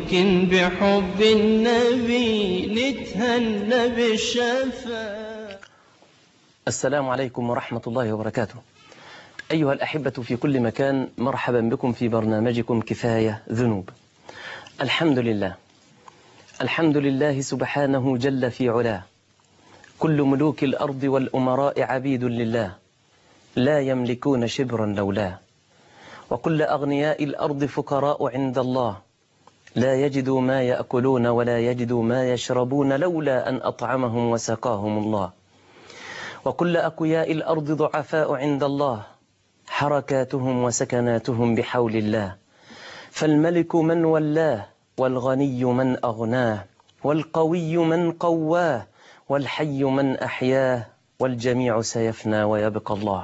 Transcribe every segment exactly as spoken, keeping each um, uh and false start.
يمكن بحب النبي نتهنى بالشفاعة. السلام عليكم ورحمة الله وبركاته. أيها الأحبة في كل مكان، مرحبا بكم في برنامجكم كفاية ذنوب. الحمد لله، الحمد لله سبحانه جل في علاه. كل ملوك الأرض والأمراء عبيد لله، لا يملكون شبرا لولاه. وكل أغنياء الأرض فقراء عند الله، لا يجدوا ما يأكلون ولا يجدوا ما يشربون لولا أن أطعمهم وسقاهم الله. وكل أقوياء الأرض ضعفاء عند الله، حركاتهم وسكناتهم بحول الله. فالملك من ولاه، والغني من أغناه، والقوي من قواه، والحي من أحياه، والجميع سيفنى ويبقى الله.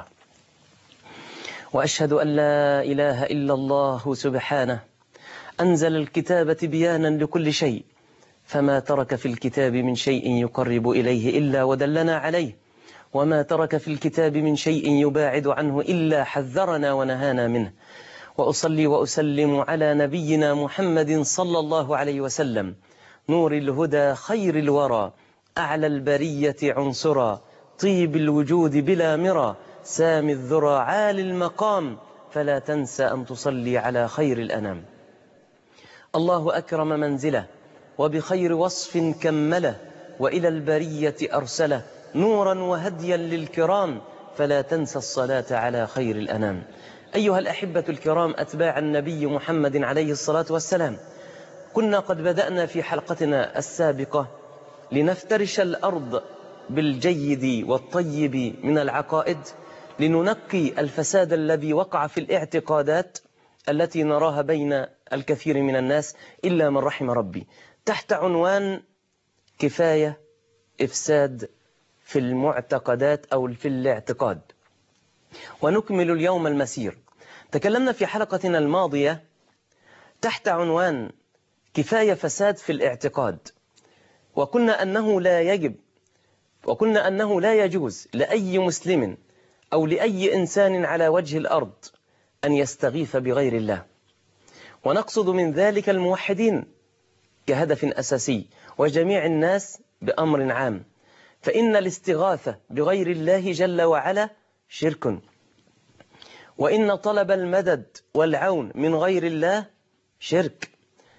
وأشهد أن لا إله إلا الله سبحانه، أنزل الكتاب تبيانا لكل شيء، فما ترك في الكتاب من شيء يقرب إليه إلا ودلنا عليه، وما ترك في الكتاب من شيء يباعد عنه إلا حذرنا ونهانا منه. وأصلي وأسلم على نبينا محمد صلى الله عليه وسلم، نور الهدى خير الورى، أعلى البرية عنصرا، طيب الوجود بلا مرى، سامي الذرى عالي المقام، فلا تنسى أن تصلي على خير الأنام. الله أكرم منزله، وبخير وصف كمله، وإلى البرية أرسله، نورا وهديا للكرام، فلا تنسى الصلاة على خير الأنام. أيها الأحبة الكرام، أتباع النبي محمد عليه الصلاة والسلام، كنا قد بدأنا في حلقتنا السابقة لنفترش الأرض بالجيد والطيب من العقائد، لننقي الفساد الذي وقع في الاعتقادات التي نراها بين الكثير من الناس إلا من رحم ربي، تحت عنوان كفاية إفساد في المعتقدات أو في الاعتقاد. ونكمل اليوم المسير. تكلمنا في حلقتنا الماضية تحت عنوان كفاية فساد في الاعتقاد، وقلنا أنه لا يجب وقلنا أنه لا يجوز لأي مسلم أو لأي إنسان على وجه الأرض أن يستغيث بغير الله، ونقصد من ذلك الموحدين كهدف أساسي، وجميع الناس بأمر عام. فإن الاستغاثة بغير الله جل وعلا شرك، وإن طلب المدد والعون من غير الله شرك،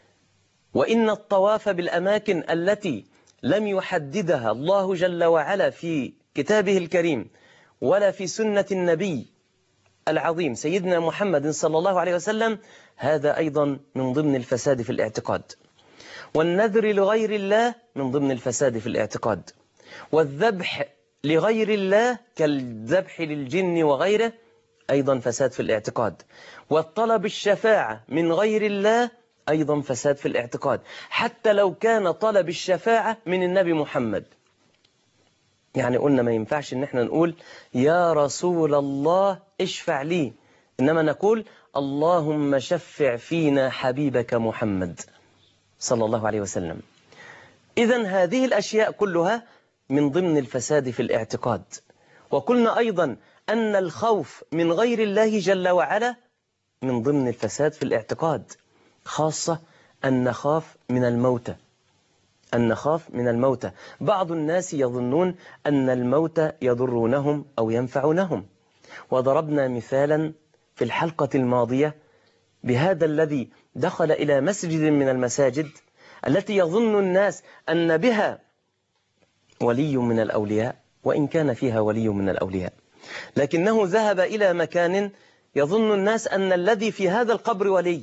وإن الطواف بالأماكن التي لم يحددها الله جل وعلا في كتابه الكريم ولا في سنة النبي العظيم سيدنا محمد صلى الله عليه وسلم، هذا أيضا من ضمن الفساد في الاعتقاد. والنذر لغير الله من ضمن الفساد في الاعتقاد. والذبح لغير الله كالذبح للجن وغيره أيضا فساد في الاعتقاد. والطلب الشفاعة من غير الله أيضا فساد في الاعتقاد، حتى لو كان طلب الشفاعة من النبي محمد. يعني قلنا ما ينفعش ان احنا نقول يا رسول الله اشفع لي، إنما نقول اللهم شفع فينا حبيبك محمد صلى الله عليه وسلم. إذن هذه الأشياء كلها من ضمن الفساد في الاعتقاد. وقلنا أيضا أن الخوف من غير الله جل وعلا من ضمن الفساد في الاعتقاد، خاصة أن نخاف من الموتى أن نخاف من الموتى. بعض الناس يظنون أن الموتى يضرونهم أو ينفعونهم، وضربنا مثالا في الحلقة الماضية بهذا الذي دخل إلى مسجد من المساجد التي يظن الناس أن بها ولي من الأولياء، وإن كان فيها ولي من الأولياء، لكنه ذهب إلى مكان يظن الناس أن الذي في هذا القبر ولي،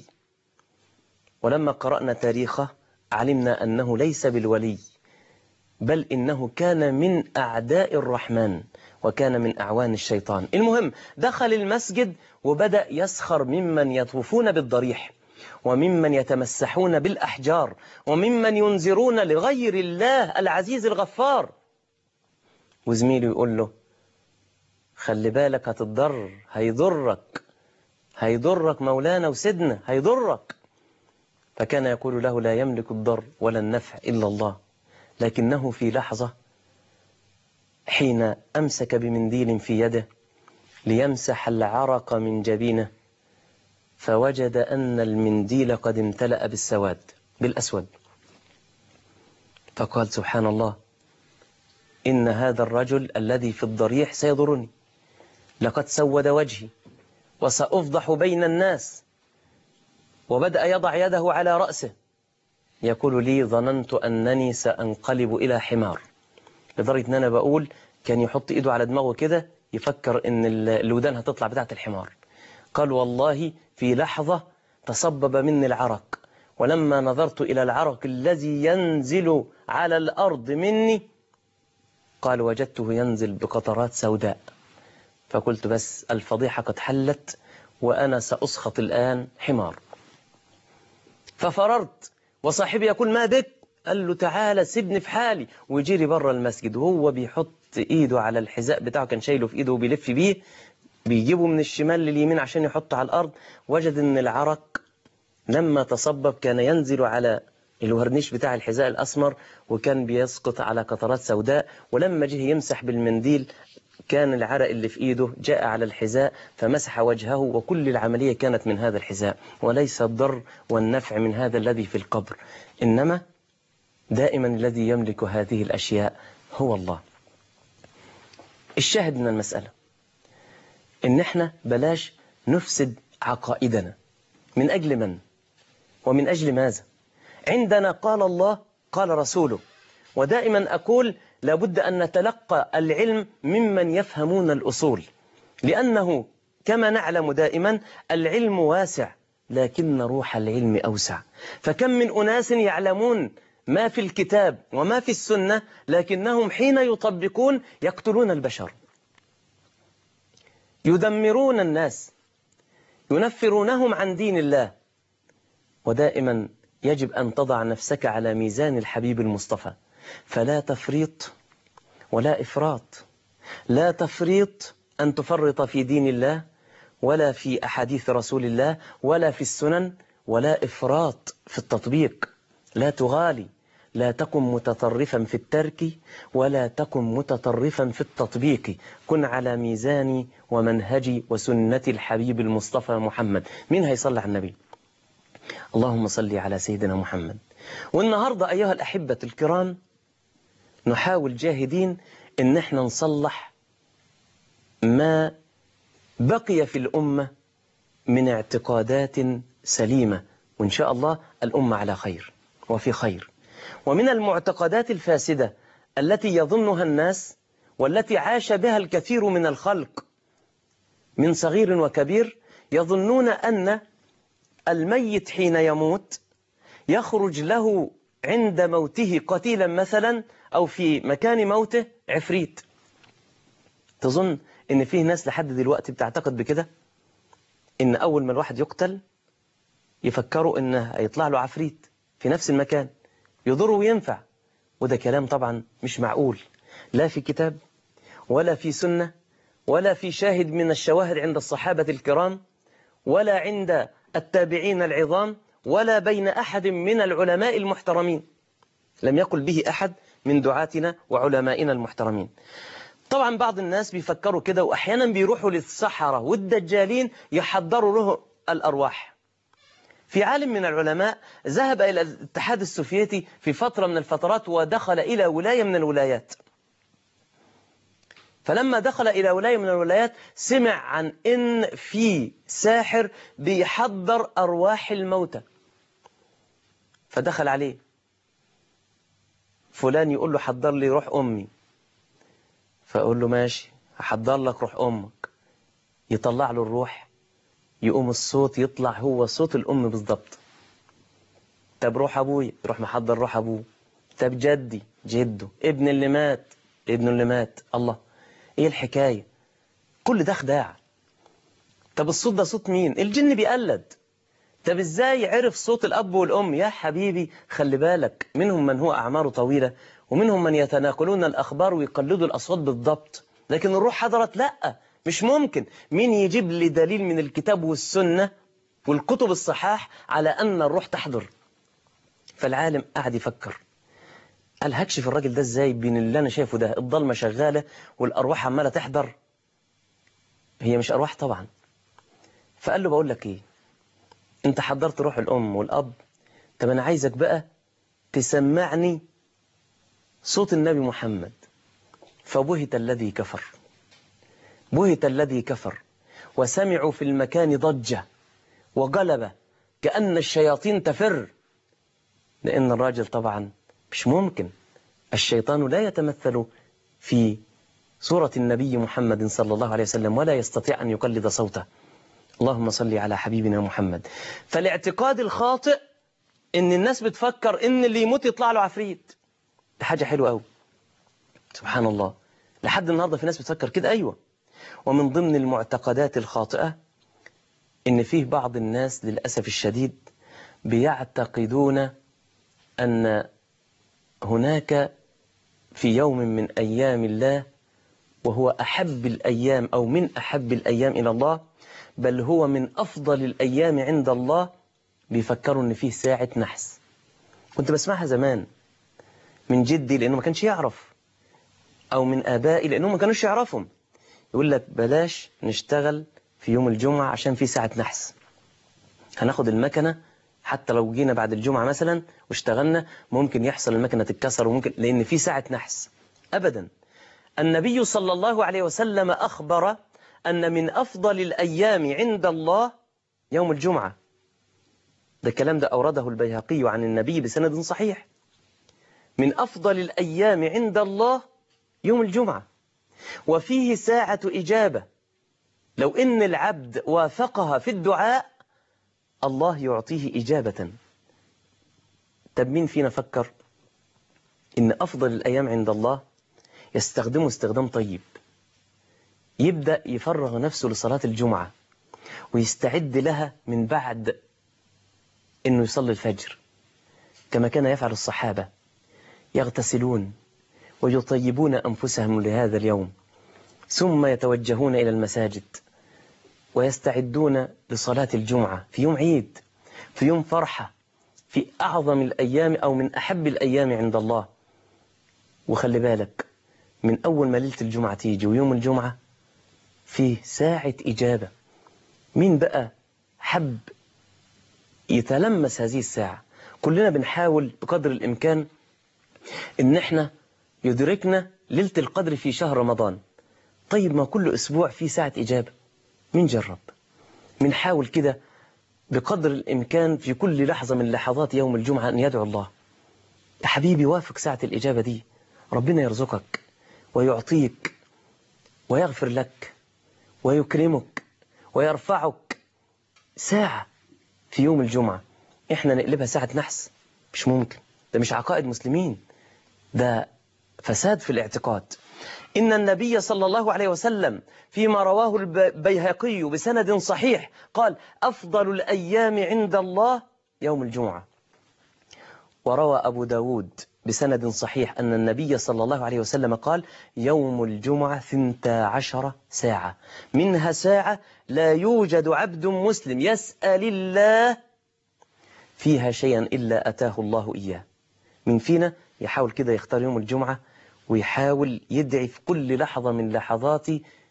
ولما قرأنا تاريخه علمنا أنه ليس بالولي، بل إنه كان من أعداء الرحمن وكان من أعوان الشيطان. المهم دخل المسجد وبدأ يسخر ممن يطوفون بالضريح، وممن يتمسحون بالأحجار، وممن ينذرون لغير الله العزيز الغفار. وزميله يقول له خلي بالك هتضر، هيضرك هيضرك مولانا وسيدنا هيضرك. فكان يقول له لا يملك الضر ولا النفع إلا الله، لكنه في لحظة حين أمسك بمنديل في يده ليمسح العرق من جبينه، فوجد أن المنديل قد امتلأ بالسواد. بالأسود. فقال سبحان الله، إن هذا الرجل الذي في الضريح سيضرني، لقد سود وجهي وسأفضح بين الناس. وبدأ يضع يده على رأسه يقول لي ظننت أنني سأنقلب إلى حمار. لدرجة أن أنا بقول كان يحط إيده على دماغه كده يفكر أن الودان هتطلع بتاعت الحمار. قال والله في لحظة تصبب مني العرق، ولما نظرت إلى العرق الذي ينزل على الأرض مني قال وجدته ينزل بقطرات سوداء. فقلت بس الفضيحة قد حلت وأنا سأسخط الآن حمار. ففررت وصاحبي يقول ما بك؟ قال له تعالى سيبني في حالي، ويجيري بره المسجد وهو بيحط ايده على الحذاء بتاعه، كان شايله في ايده وبيلف بيه، بيجيبه من الشمال لليمين عشان يحطه على الارض. وجد ان العرق لما تصبب كان ينزل على الورنيش بتاع الحذاء الاسمر وكان بيسقط على قطرات سوداء. ولما جه يمسح بالمنديل كان العرق اللي في ايده جاء على الحذاء فمسح وجهه، وكل العملية كانت من هذا الحذاء. وليس الضر والنفع من هذا الذي في القبر، إنما دائما الذي يملك هذه الأشياء هو الله. الشاهد من المسألة إن احنا بلاش نفسد عقائدنا. من أجل من؟ ومن أجل ماذا؟ عندنا قال الله قال رسوله. ودائما أقول لابد أن نتلقى العلم ممن يفهمون الأصول، لأنه كما نعلم دائما العلم واسع لكن روح العلم أوسع. فكم من أناس يعلمون ما في الكتاب وما في السنة لكنهم حين يطبقون يقتلون البشر، يدمرون الناس، ينفرونهم عن دين الله. ودائما يجب أن تضع نفسك على ميزان الحبيب المصطفى، فلا تفريط ولا إفراط. لا تفريط أن تفرط في دين الله ولا في أحاديث رسول الله ولا في السنن، ولا إفراط في التطبيق. لا تغالي، لا تكن متطرفا في الترك ولا تكن متطرفا في التطبيق. كن على ميزاني ومنهجي وسنة الحبيب المصطفى محمد. مين هيصلي على النبي؟ اللهم صل على سيدنا محمد. والنهاردة أيها الأحبة الكرام نحاول جاهدين إن احنا نصلح ما بقي في الأمة من اعتقادات سليمة، وإن شاء الله الأمة على خير وفي خير. ومن المعتقدات الفاسدة التي يظنها الناس والتي عاش بها الكثير من الخلق من صغير وكبير، يظنون أن الميت حين يموت يخرج له عند موته قتيلا مثلا أو في مكان موته عفريت. تظن إن فيه ناس لحد دلوقتي بتعتقد بكده، إن أول ما الواحد يقتل يفكروا إنه هيطلع له عفريت في نفس المكان يضره وينفع. وده كلام طبعا مش معقول، لا في كتاب ولا في سنة ولا في شاهد من الشواهد عند الصحابة الكرام ولا عند التابعين العظام ولا بين أحد من العلماء المحترمين. لم يقل به أحد من دعاتنا وعلمائنا المحترمين. طبعا بعض الناس بيفكروا كده، وأحيانا بيروحوا للسحرة والدجالين يحضروا له الأرواح. في عالم من العلماء ذهب إلى الاتحاد السوفيتي في فترة من الفترات ودخل إلى ولاية من الولايات. فلما دخل إلى ولاية من الولايات سمع عن إن في ساحر بيحضر أرواح الموتى. فدخل عليه فلان يقول له حضر لي روح أمي، فأقول له ماشي هحضر لك روح أمك. يطلع له الروح، يقوم الصوت يطلع هو صوت الأم بالضبط. طب روح أبوي، يروح محضر روح أبوه. طب جدي، جده، ابن اللي مات، ابنه اللي مات. الله، ايه الحكاية؟ كل ده خداع. طب الصوت ده صوت مين؟ الجن بيقلد. طب ازاي عرف صوت الأب والأم؟ يا حبيبي خلي بالك، منهم من هو أعماره طويلة ومنهم من يتناقلون الأخبار ويقلدوا الأصوات بالضبط، لكن الروح حضرت لا، مش ممكن. مين يجيب لي دليل من الكتاب والسنة والكتب الصحاح على أن الروح تحضر؟ فالعالم قاعد يفكر، قال هكشف الراجل ده ازاي بين اللي أنا شايفه ده، الضلمة شغالة والأرواح عمالة تحضر؟ هي مش أرواح طبعا. فقال له بقول لك ايه، انت حضرت روح الأم والأب، طب أنا عايزك بقى تسمعني صوت النبي محمد. فبهت الذي كفر، بهت الذي كفر وسمعوا في المكان ضجة وغلبة كأن الشياطين تفر. لأن الراجل طبعا مش ممكن، الشيطان لا يتمثل في صورة النبي محمد صلى الله عليه وسلم ولا يستطيع أن يقلد صوته. اللهم صل على حبيبنا محمد. فالاعتقاد الخاطئ إن الناس بتفكر إن اللي يموت يطلع له عفريت، ده حاجة حلوة أوي سبحان الله. لحد النهاردة في ناس بتفكر كده. أيوة. ومن ضمن المعتقدات الخاطئة إن فيه بعض الناس للأسف الشديد بيعتقدون أن هناك في يوم من أيام الله وهو أحب الأيام أو من أحب الأيام إلى الله، بل هو من أفضل الأيام عند الله، بيفكروا أن فيه ساعة نحس. كنت بسمعها زمان من جدي لأنه ما كانش يعرف، أو من آبائي لأنه ما كانوش يعرفهم. يقول لك بلاش نشتغل في يوم الجمعة عشان في ساعة نحس، هناخد المكنة حتى لو جينا بعد الجمعة مثلا واشتغلنا ممكن يحصل المكنة تتكسر، وممكن لأن في ساعة نحس. أبدا. النبي صلى الله عليه وسلم أخبر أن من أفضل الأيام عند الله يوم الجمعة. ده الكلام ده أورده البيهقي عن النبي بسند صحيح. من أفضل الأيام عند الله يوم الجمعة، وفيه ساعة إجابة. لو إن العبد وافقها في الدعاء الله يعطيه إجابة. طب مين فينا فكر إن أفضل الأيام عند الله يستخدمه استخدام طيب، يبدأ يفرغ نفسه لصلاة الجمعة ويستعد لها من بعد إنه يصلي الفجر، كما كان يفعل الصحابة، يغتسلون ويطيبون أنفسهم لهذا اليوم، ثم يتوجهون إلى المساجد ويستعدون لصلاة الجمعة في يوم عيد، في يوم فرحة، في أعظم الأيام أو من أحب الأيام عند الله. وخلي بالك من أول ما ليلة الجمعة تيجي ويوم الجمعة فيه ساعة إجابة. مين بقى حب يتلمس هذه الساعة؟ كلنا بنحاول بقدر الإمكان إن احنا يدركنا ليلة القدر في شهر رمضان. طيب ما كل أسبوع فيه ساعة إجابة، مين جرب؟ من حاول كده بقدر الإمكان في كل لحظة من لحظات يوم الجمعة أن يدعو الله. يا حبيبي وافق ساعة الإجابة دي، ربنا يرزقك ويعطيك ويغفر لك ويكرمك ويرفعك. ساعة في يوم الجمعة إحنا نقلبها ساعة نحس؟ مش ممكن. ده مش عقائد مسلمين، ده فساد في الاعتقاد. إن النبي صلى الله عليه وسلم فيما رواه البيهقي بسند صحيح قال أفضل الأيام عند الله يوم الجمعة. وروى أبو داود بسند صحيح أن النبي صلى الله عليه وسلم قال يوم الجمعة ثنتا عشر ساعة، منها ساعة لا يوجد عبد مسلم يسأل الله فيها شيئا إلا أتاه الله إياه. من فينا يحاول كده يختار يوم الجمعة ويحاول يدعي في كل لحظة من لحظات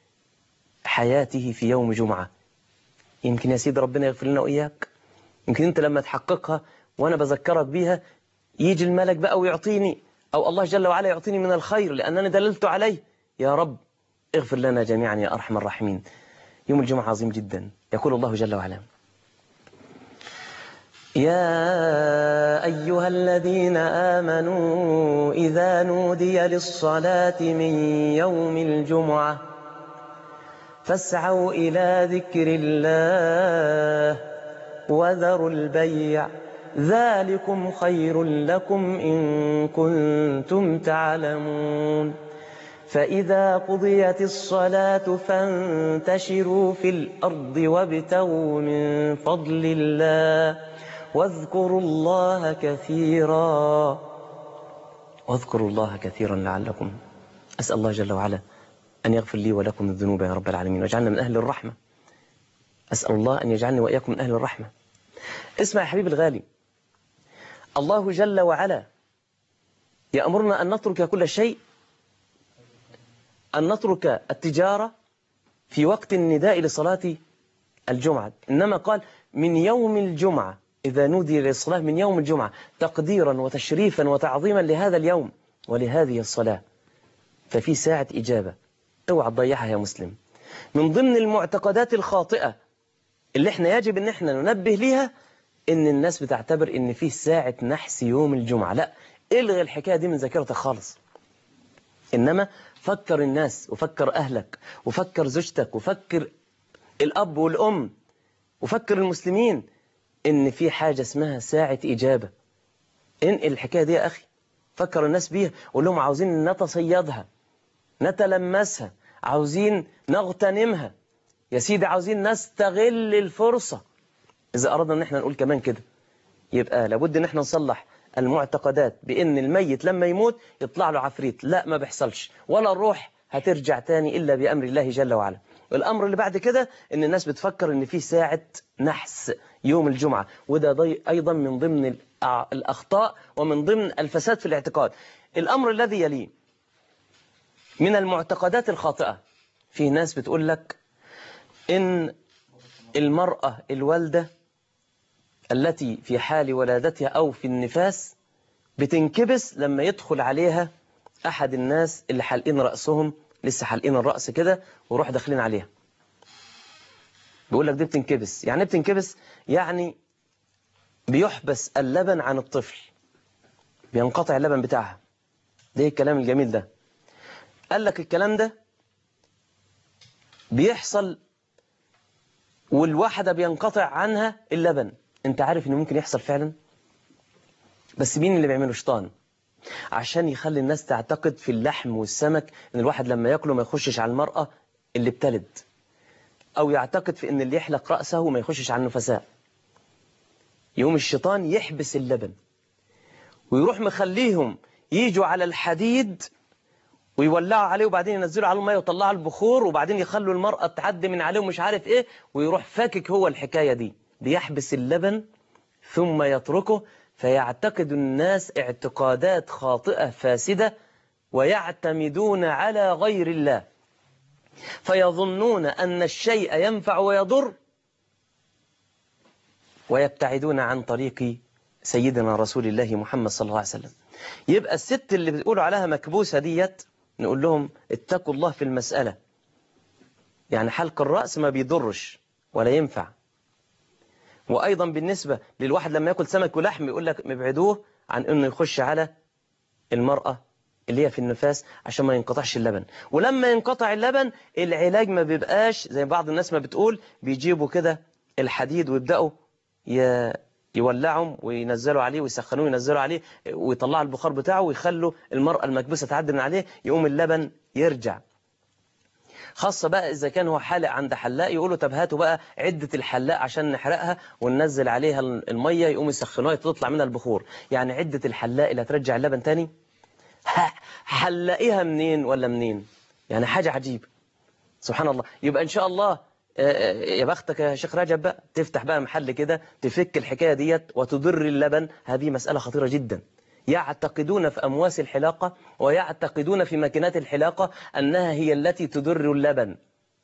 حياته في يوم جمعة. يمكن يا سيدي ربنا يغفر لنا وإياك، يمكن أنت لما تحققها وأنا بذكرك بيها يجي الملك بقى ويعطيني، أو الله جل وعلا يعطيني من الخير لأنني دللت عليه. يا رب اغفر لنا جميعا يا أرحم الراحمين. يوم الجمعة عظيم جدا. يقول الله جل وعلا يا أيها الذين آمنوا إذا نودي للصلاة من يوم الجمعة فاسعوا إلى ذكر الله وذروا البيع ذلكم خير لكم إن كنتم تعلمون فإذا قضيت الصلاة فانتشروا في الأرض وابتغوا من فضل الله واذكروا الله كثيرا واذكروا الله كثيرا لعلكم. أسأل الله جل وعلا أن يغفر لي ولكم الذنوب يا رب العالمين واجعلنا من أهل الرحمة. أسأل الله أن يجعلني وإياكم من أهل الرحمة. اسمع يا حبيبي الغالي، الله جل وعلا يأمرنا أن نترك كل شيء، أن نترك التجارة في وقت النداء لصلاة الجمعة، إنما قال من يوم الجمعة إذا نودي للصلاة من يوم الجمعة تقديرا وتشريفا وتعظيما لهذا اليوم ولهذه الصلاة، ففي ساعة إجابة اوعى تضيعها يا مسلم. من ضمن المعتقدات الخاطئة اللي احنا يجب ان احنا ننبه ليها ان الناس بتعتبر ان فيه ساعة نحس يوم الجمعة. لا، الغي الحكاية دي من ذاكرتك خالص، انما فكر الناس وفكر اهلك وفكر زوجتك وفكر الاب والام وفكر المسلمين ان في حاجة اسمها ساعة اجابة. انقل الحكاية دي يا اخي، فكر الناس بيها، قول لهم عاوزين نتصيدها، نتلمسها، عاوزين نغتنمها يا سيدي، عاوزين نستغل الفرصة. إذا أردنا أن احنا نقول كمان كده يبقى لابد أن احنا نصلح المعتقدات بأن الميت لما يموت يطلع له عفريت. لا، ما بيحصلش، ولا الروح هترجع تاني إلا بأمر الله جل وعلا. الأمر اللي بعد كده أن الناس بتفكر أن في ساعة نحس يوم الجمعة، وده أيضا من ضمن الأخطاء ومن ضمن الفساد في الاعتقاد. الأمر الذي يليه من المعتقدات الخاطئة، في ناس بتقول لك إن المرأة الوالدة التي في حال ولادتها أو في النفاس بتنكبس لما يدخل عليها أحد الناس اللي حالقين رأسهم، لسه حالقين الرأس كده وروح داخلين عليها. بيقول لك دي بتنكبس. يعني بتنكبس يعني بيحبس اللبن عن الطفل، بينقطع اللبن بتاعها. ده الكلام الجميل ده. قال لك الكلام ده بيحصل والواحدة بينقطع عنها اللبن. انت عارف انه ممكن يحصل فعلا، بس مين اللي بيعمله؟ شيطان، عشان يخلي الناس تعتقد في اللحم والسمك ان الواحد لما ياكله ما يخشش على المرأة اللي بتلد، او يعتقد في ان اللي يحلق رأسه ما يخشش على النفساء. يوم الشيطان يحبس اللبن ويروح مخليهم ييجوا على الحديد ويولعوا عليه، وبعدين ينزلوا عليه الميه ويطلعوا البخور، وبعدين يخلوا المرأة تعدي من عليه ومش عارف ايه، ويروح فاكك هو الحكاية دي. بيحبس اللبن ثم يتركه، فيعتقد الناس اعتقادات خاطئة فاسدة ويعتمدون على غير الله، فيظنون أن الشيء ينفع ويضر ويبتعدون عن طريق سيدنا رسول الله محمد صلى الله عليه وسلم. يبقى الست اللي بتقولوا عليها مكبوسة ديت نقول لهم اتقوا الله في المسألة. يعني حلق الرأس ما بيضرش ولا ينفع. وأيضا بالنسبة للواحد لما يأكل سمك ولحم يقول لك مبعدوه عن أنه يخش على المرأة اللي هي في النفاس عشان ما ينقطعش اللبن. ولما ينقطع اللبن العلاج ما بيبقاش زي بعض الناس ما بتقول، بيجيبوا كده الحديد ويبدأوا يولعهم وينزلوا عليه ويسخنوه وينزلوا عليه ويطلعوا البخار بتاعه ويخلوا المرأة المكبوسة تعدي من عليه، يقوم اللبن يرجع. خاصة بقى إذا كان هو حالق عند حلاق يقولوا طب هاتوا بقى عدة الحلاق عشان نحرقها وننزل عليها المية، يقوم يسخنوها تطلع منها البخور. يعني عدة الحلاق اللي هترجع اللبن تاني، حلقيها منين ولا منين؟ يعني حاجة عجيبة سبحان الله. يبقى إن شاء الله يا بختك يا شيخ رجب بقى تفتح بقى محل كده تفك الحكاية ديت وتضر اللبن. هذه مسألة خطيرة جدا. يعتقدون في أمواس الحلاقة ويعتقدون في ماكينات الحلاقة أنها هي التي تضر اللبن.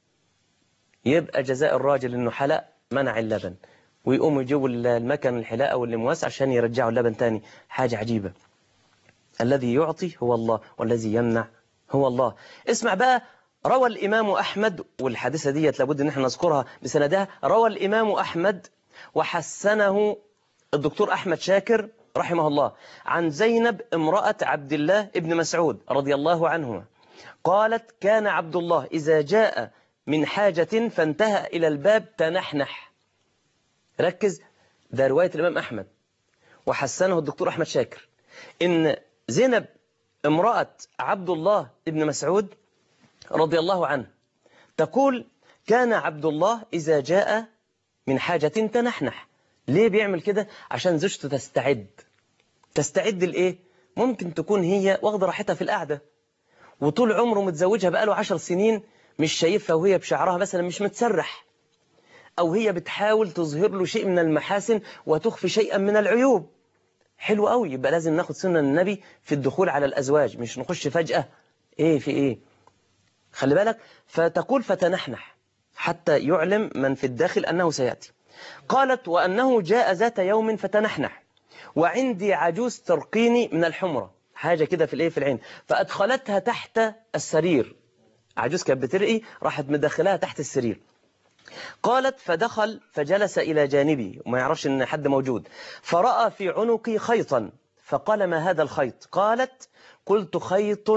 يبقى جزاء الراجل أنه حلق منع اللبن، ويقوموا يجيبوا المكن الحلاقة والمواس عشان يرجعوا اللبن تاني. حاجة عجيبة. الذي يعطي هو الله والذي يمنع هو الله. اسمع بقى، روى الإمام أحمد، والحادثة ديت لابد أن احنا نذكرها بسندها. روى الإمام أحمد وحسنه الدكتور أحمد شاكر رحمه الله عن زينب امرأة عبد الله ابن مسعود رضي الله عنهما قالت: كان عبد الله إذا جاء من حاجة فانتهى إلى الباب تنحنح. ركز، ده رواية الإمام أحمد وحسنه الدكتور أحمد شاكر، إن زينب امرأة عبد الله ابن مسعود رضي الله عنه تقول: كان عبد الله إذا جاء من حاجة تنحنح. ليه بيعمل كده؟ عشان زوجته تستعد. تستعد لإيه؟ ممكن تكون هي واخدة راحتها في القعدة وطول عمره متزوجها بقاله عشر سنين مش شايفها وهي بشعرها مثلا مش متسرح، أو هي بتحاول تظهر له شيء من المحاسن وتخفي شيئا من العيوب. حلو قوي. يبقى لازم ناخد سنة النبي في الدخول على الأزواج، مش نخش فجأة إيه في إيه. خلي بالك. فتقول فتنحنح حتى يعلم من في الداخل أنه سيأتي. قالت وأنه جاء ذات يوم فتنحنح وعندي عجوز ترقيني من الحمرة، حاجة كده في الايه في العين، فأدخلتها تحت السرير. عجوز كانت بترقي، راحت مدخلها تحت السرير. قالت فدخل فجلس إلى جانبي وما يعرفش أن حد موجود، فرأى في عنقي خيطا فقال ما هذا الخيط؟ قالت قلت خيط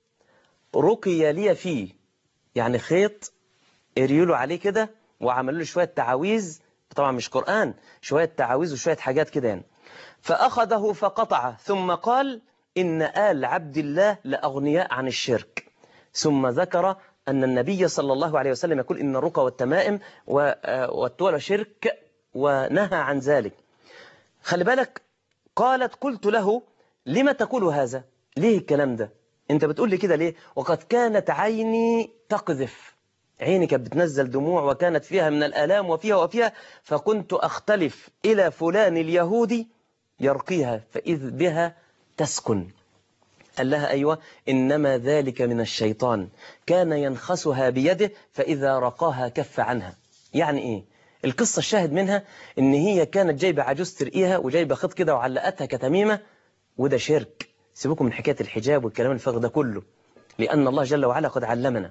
رقي لي فيه، يعني خيط اريلوا عليه كده وعملوا له شوية تعاويذ، طبعا مش قرآن، شوية تعاويذ وشوية حاجات كده يعني. فأخذه فقطعه ثم قال إن آل عبد الله لأغنياء عن الشرك. ثم ذكر أن النبي صلى الله عليه وسلم يقول إن الرقى والتمائم والتولى شرك ونهى عن ذلك. خلي بالك، قالت قلت له لما تقول هذا؟ ليه الكلام ده؟ أنت بتقول لي كده ليه؟ وقد كانت عيني تقذف، عيني كانت بتنزل دموع وكانت فيها من الآلام وفيها وفيها، فكنت أختلف إلى فلان اليهودي يرقيها فإذ بها تسكن. قال لها أيوة إنما ذلك من الشيطان، كان ينخسها بيده فإذا رقاها كف عنها. يعني إيه؟ القصة الشاهد منها إن هي كانت جايبة عجوز ترقيها وجايبة خط كده وعلقتها كتميمة، وده شرك. سيبوكم من حكاية الحجاب والكلام الفارغ ده كله، لأن الله جل وعلا قد علمنا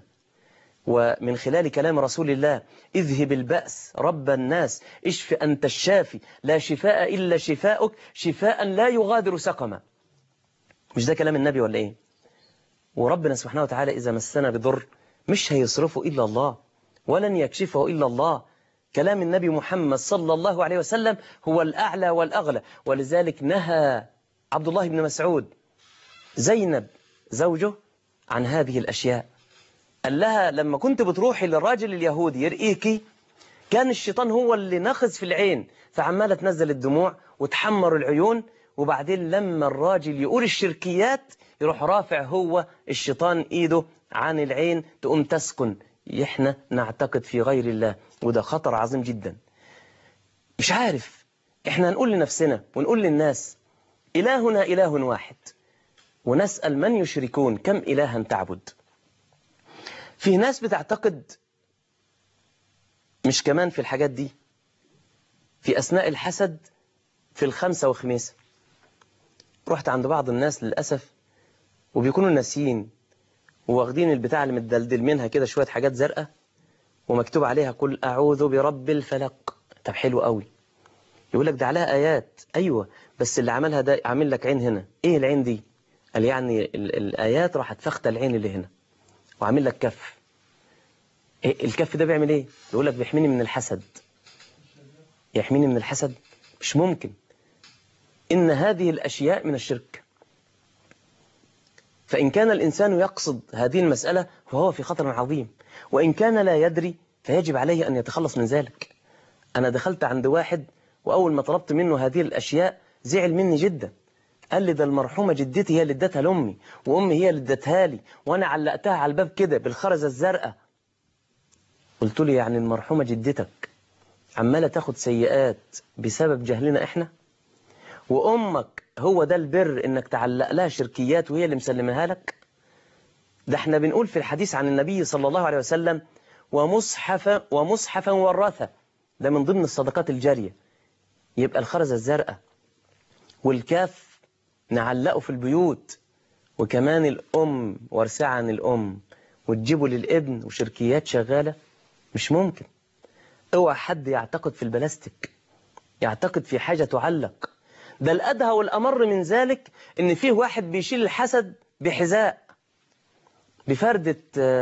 ومن خلال كلام رسول الله اذهب البأس رب الناس اشف أنت الشافي لا شفاء إلا شفاؤك شفاء لا يغادر سقما. مش ده كلام النبي ولا إيه؟ وربنا سبحانه وتعالى إذا مسنا بضر مش هيصرفه إلا الله ولن يكشفه إلا الله. كلام النبي محمد صلى الله عليه وسلم هو الأعلى والأغلى، ولذلك نهى عبد الله بن مسعود زينب زوجه عن هذه الأشياء. قال لها لما كنت بتروحي للراجل اليهودي يرقيكي كان الشيطان هو اللي نخز في العين، فعمالة تنزل الدموع وتحمر العيون، وبعدين لما الراجل يقول الشركيات يروح رافع هو الشيطان ايده عن العين تقوم تسكن. احنا نعتقد في غير الله، وده خطر عظيم جدا. مش عارف، احنا هنقول لنفسنا ونقول للناس إلهنا إله واحد، ونسأل من يشركون كم إلها تعبد. في ناس بتعتقد مش كمان في الحاجات دي، في أثناء الحسد في الخمسة وخميسة. رحت عند بعض الناس للأسف وبيكونوا ناسيين وواخدين البتاع اللي متدلدل منها كده شوية حاجات زرقاء ومكتوب عليها قل أعوذ برب الفلق. طب حلو قوي، يقول لك ده عليها آيات. أيوة بس اللي عملها ده عامل لك عين هنا. إيه العين دي؟ قال يعني ال الآيات راح تفخت العين اللي هنا وعامل لك كف. إيه الكف ده بيعمل إيه؟ يقول لك بيحميني من الحسد. يحميني من الحسد؟ مش ممكن. إن هذه الأشياء من الشرك. فإن كان الإنسان يقصد هذه المسألة فهو في خطر عظيم، وإن كان لا يدري فيجب عليه أن يتخلص من ذلك. أنا دخلت عند واحد وأول ما طلبت منه هذه الأشياء زعل مني جدا. قال لي ده المرحومة جدتي هي اللي ادتها لأمي، وأمي هي اللي ادتها لي، وأنا علقتها على الباب كده بالخرزة الزرقاء. قلت له يعني المرحومة جدتك عمالة تاخد سيئات بسبب جهلنا إحنا؟ وأمك هو ده البر إنك تعلق لها شركيات وهي اللي مسلمها لك؟ ده احنا بنقول في الحديث عن النبي صلى الله عليه وسلم ومصحفا ومصحفا ورثة، ده من ضمن الصدقات الجارية. يبقى الخرزة الزرقاء والكاف نعلقه في البيوت، وكمان الأم ورثة عن الأم وتجيبه للابن وشركيات شغالة؟ مش ممكن. اوعى حد يعتقد في البلاستيك، يعتقد في حاجة تعلق. ده الأدهى والأمر من ذلك إن فيه واحد بيشيل الحسد بحذاء بفردة.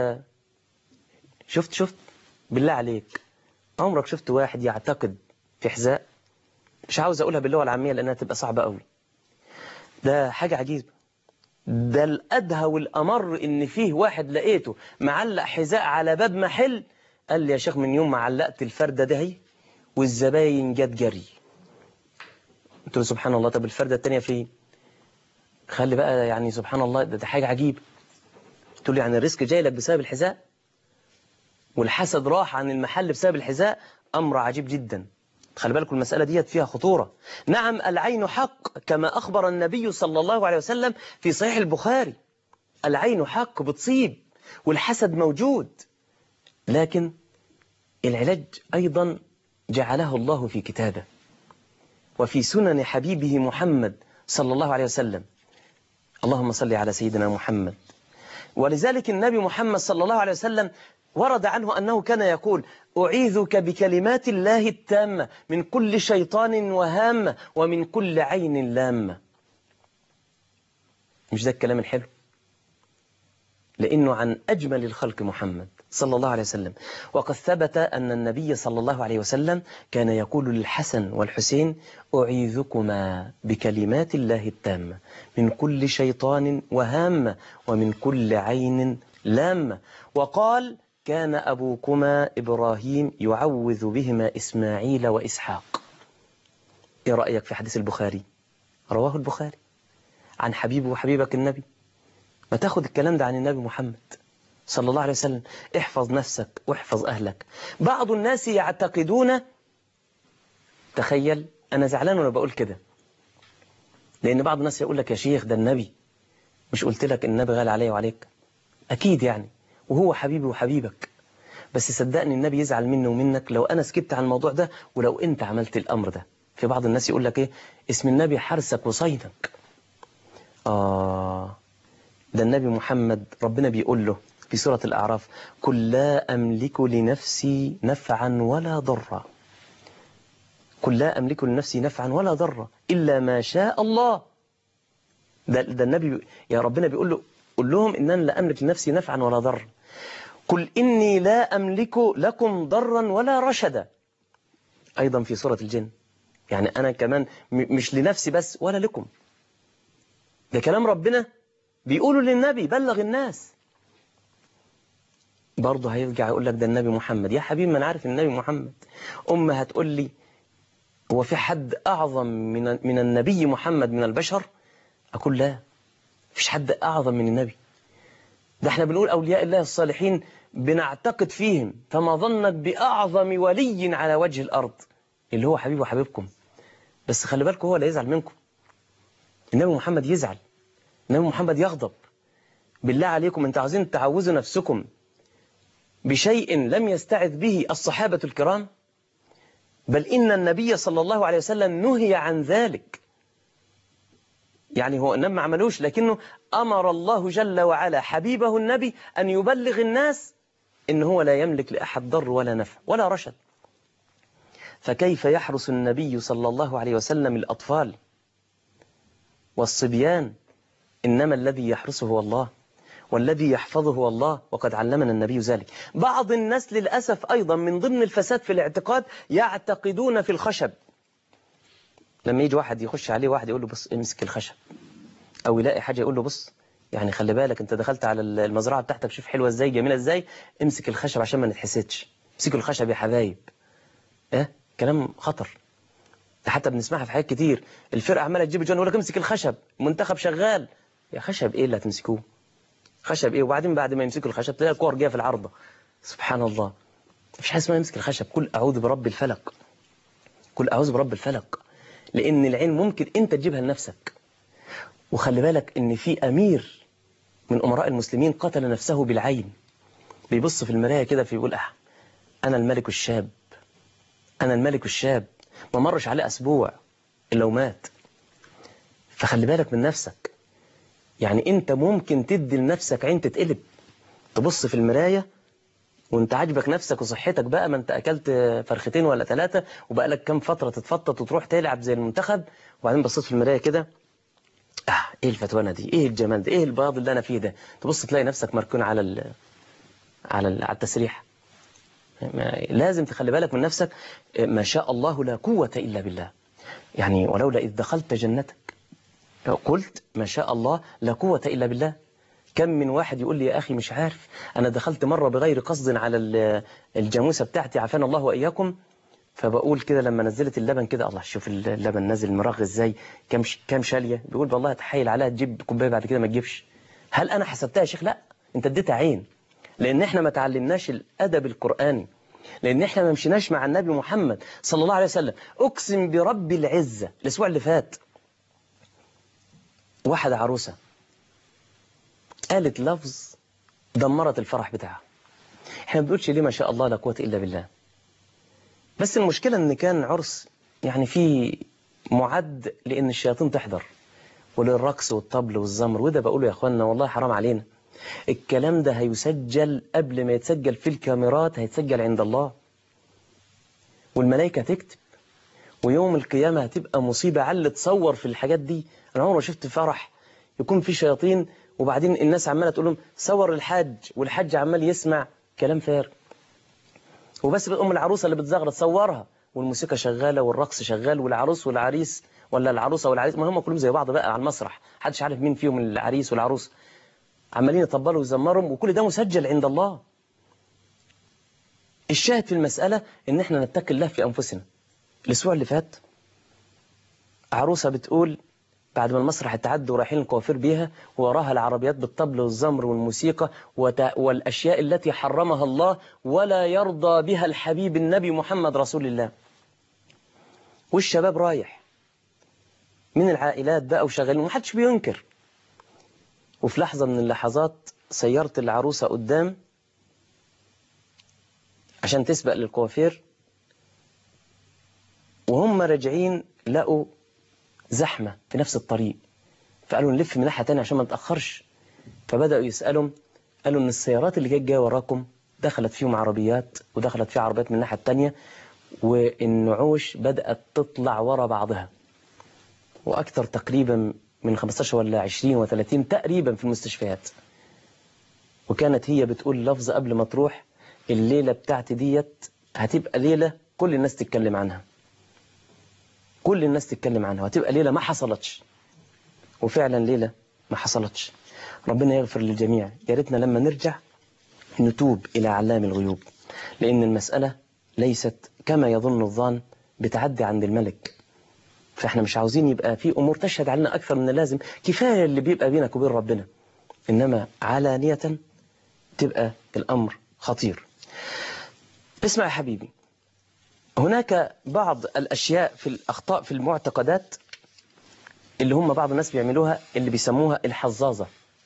شفت شفت بالله عليك عمرك شفت واحد يعتقد في حذاء؟ مش عاوز أقولها باللغة العامية لأنها تبقى صعبة قوي. ده حاجة عجيبة. ده الأدهى والأمر إن فيه واحد لقيته معلق حذاء على باب محل، قال لي يا شيخ من يوم ما علقت الفردة دهي والزباين جت جري. قلت له سبحان الله، طب الفردة التانية فين؟ خلي بقى يعني سبحان الله، ده, ده حاجة عجيبة. قلت له يعني الرزق جاي لك بسبب الحذاء والحسد راح عن المحل بسبب الحذاء؟ أمر عجيب جدا. خلي بالكم المسألة ديت فيها خطورة. نعم العين حق كما أخبر النبي صلى الله عليه وسلم في صحيح البخاري، العين حق بتصيب والحسد موجود، لكن العلاج أيضا جعله الله في كتابه وفي سنن حبيبه محمد صلى الله عليه وسلم. اللهم صل على سيدنا محمد. ولذلك النبي محمد صلى الله عليه وسلم ورد عنه أنه كان يقول: أعيذك بكلمات الله التامة من كل شيطان وهامة ومن كل عين لامة. مش ده الكلام الحلو؟ لأنه عن أجمل الخلق محمد صلى الله عليه وسلم. وقد ثبت أن النبي صلى الله عليه وسلم كان يقول للحسن والحسين: أعيذكما بكلمات الله التامة من كل شيطان وهامة ومن كل عين لامة. وقال: كان أبوكما إبراهيم يعوذ بهما إسماعيل وإسحاق. إيه رأيك في حديث البخاري؟ رواه البخاري عن حبيبه وحبيبك النبي. ما تاخد الكلام ده عن النبي محمد صلى الله عليه وسلم. احفظ نفسك واحفظ أهلك. بعض الناس يعتقدون، تخيل أنا زعلان وأنا بقول كده، لأن بعض الناس يقول لك: يا شيخ ده النبي، مش قلت لك النبي غالي علي وعليك؟ أكيد يعني، وهو حبيبي وحبيبك، بس صدقني النبي يزعل مني ومنك لو أنا سكت عن الموضوع ده ولو أنت عملت الأمر ده. في بعض الناس يقول لك إيه؟ اسم النبي حرسك وصيدك. آه ده النبي محمد ربنا بيقول له في سورة الأعراف: قل لا أملك لنفسي نفعا ولا ضرا. قل لا أملك لنفسي نفعا ولا ضرا إلا ما شاء الله. ده, ده النبي يا ربنا بيقول له: قل لهم إن أنا لا أملك لنفسي نفعا ولا ضرا. قل إني لا أملك لكم ضرا ولا رشدا. أيضا في سورة الجن، يعني أنا كمان مش لنفسي بس ولا لكم. ده كلام ربنا بيقولوا للنبي: بلغ الناس. برضه هيرجع يقول لك: ده النبي محمد. يا حبيبي ما أنا عارف النبي محمد. أم هتقول لي: هو في حد أعظم من من النبي محمد من البشر؟ أقول: لا، مفيش حد أعظم من النبي. ده احنا بنقول أولياء الله الصالحين بنعتقد فيهم، فما ظنك بأعظم ولي على وجه الأرض اللي هو حبيب وحبيبكم. بس خلي بالكم هو لا يزعل منكم. النبي محمد يزعل، النبي محمد يغضب. بالله عليكم انت عاوزين تعوذوا نفسكم بشيء لم يستعذ به الصحابة الكرام؟ بل إن النبي صلى الله عليه وسلم نهي عن ذلك. يعني هو النبي ما عملوش، لكنه أمر الله جل وعلا حبيبه النبي أن يبلغ الناس إن هو لا يملك لأحد ضر ولا نفع ولا رشد. فكيف يحرس النبي صلى الله عليه وسلم الأطفال والصبيان؟ إنما الذي يحرسه هو الله، والذي يحفظه هو الله، وقد علمنا النبي ذلك. بعض الناس للأسف أيضا من ضمن الفساد في الاعتقاد يعتقدون في الخشب. لما يجي واحد يخش عليه واحد يقول له: بص امسك الخشب، أو يلاقي حاجة يقول له: بص يعني خلي بالك انت دخلت على المزرعة بتاعتك، شوف حلوة ازاي جميلة ازاي، امسك الخشب عشان ما نتحسدش. امسكوا الخشب يا حبايب. اه كلام خطر. ده حتى بنسمعها في حاجات كتير. الفرقة عمالة تجيب جون يقول لك: امسك الخشب، المنتخب شغال. يا خشب ايه اللي هتمسكوه؟ خشب ايه؟ وبعدين بعد ما يمسكوا الخشب تلاقي الكور جايه في العارضة. سبحان الله. مفيش حاجة اسمها يمسك الخشب. قل أعوذ برب الفلق، قل أعوذ برب الفلق، لأن العين ممكن أنت تجيبها لنفسك. وخلي بالك إن في أمير من أمراء المسلمين قتل نفسه بالعين. بيبص في المراية كده فيقول: أح أنا الملك الشاب، أنا الملك الشاب. ما مرش عليه أسبوع إلا ومات. فخلي بالك من نفسك. يعني أنت ممكن تدي لنفسك عين تتقلب، تبص في المراية وانت عاجبك نفسك وصحتك بقى، ما انت أكلت فرختين ولا ثلاثة وبقى لك كام فترة تتفطط وتروح تلعب زي المنتخب، وبعدين بصيت في المراية كده: اه ايه الفتوانة دي، ايه الجمال ده، ايه البياض اللي انا فيه ده. تبص تلاقي نفسك مركون على ال على ال على التسريح. لازم تخلي بالك من نفسك. ما شاء الله لا قوة إلا بالله. يعني ولولا إذ دخلت جنتك قلت ما شاء الله لا قوة إلا بالله. كم من واحد يقول لي: يا أخي مش عارف، أنا دخلت مرة بغير قصد على الجاموسة بتاعتي عافانا الله وإياكم، فبقول كده لما نزلت اللبن كده: الله شوف اللبن نازل مرغ إزاي، كم كم شالية. بيقول: والله تحايل عليها تجيب كوباية بعد كده ما تجيبش. هل أنا حسبتها يا شيخ؟ لا، أنت اديتها عين، لأن إحنا ما تعلمناش الأدب القرآني، لأن إحنا ما مشيناش مع النبي محمد صلى الله عليه وسلم. أقسم برب العزة الأسبوع اللي فات واحدة عروسة قالت لفظ دمرت الفرح بتاعها. احنا ما بنقولش ليه ما شاء الله لا قوة إلا بالله. بس المشكلة ان كان عرس يعني في معد لان الشياطين تحضر وللرقص والطبل والزمر، وده بقوله يا اخوانا والله حرام علينا. الكلام ده هيسجل قبل ما يتسجل في الكاميرات، هيتسجل عند الله والملائكة تكتب، ويوم القيامة هتبقى مصيبة على اللي تصور في الحاجات دي. أنا عمري ما شفت فرح يكون في شياطين وبعدين الناس عمالة تقول لهم صور الحاج، والحاج عمال يسمع كلام فارغ، وبس أم العروسة اللي بتزغرط تصورها والموسيقى شغالة والرقص شغال والعروس والعريس، ولا العروسة والعريس، ما هم كلهم زي بعض بقى على المسرح، محدش عارف مين فيهم العريس والعروس، عمالين يطبلوا ويزمروا، وكل ده مسجل عند الله. الشاهد في المسألة إن إحنا نتقي الله في أنفسنا. الأسبوع اللي فات عروسة بتقول بعد ما المسرح اتعدوا ورايحين الكوافير بيها، وراها العربيات بالطبل والزمر والموسيقى والأشياء التي حرمها الله ولا يرضى بها الحبيب النبي محمد رسول الله، والشباب رايح من العائلات بقى وشغالين ومحدش بينكر. وفي لحظة من اللحظات سيارة العروسة قدام عشان تسبق للكوافير، وهم راجعين لقوا زحمة في نفس الطريق، فقالوا نلف من ناحية تانية عشان ما نتأخرش. فبدأوا يسألهم، قالوا إن السيارات اللي كانت جاية وراكم دخلت فيهم عربيات ودخلت فيها عربيات من الناحية التانية، والنعوش بدأت تطلع ورا بعضها، وأكثر تقريبا من خمستاشر ولا عشرين وثلاثين تقريبا في المستشفيات. وكانت هي بتقول لفظة قبل ما تروح، الليلة بتاعتي ديت هتبقى ليلة كل الناس تتكلم عنها، كل الناس تتكلم عنها، وهتبقى ليلة ما حصلتش. وفعلا ليلة ما حصلتش. ربنا يغفر للجميع. يا ريتنا لما نرجع نتوب إلى علام الغيوب، لأن المسألة ليست كما يظن الظان بتعدي عند الملك. فإحنا مش عاوزين يبقى في أمور تشهد علينا أكثر من اللازم، كفاية اللي بيبقى بينك وبين ربنا، إنما علانية تبقى الأمر خطير. اسمع يا حبيبي، هناك بعض الأشياء في الأخطاء في المعتقدات اللي هم بعض الناس بيعملوها، اللي بيسموها الحظاظة.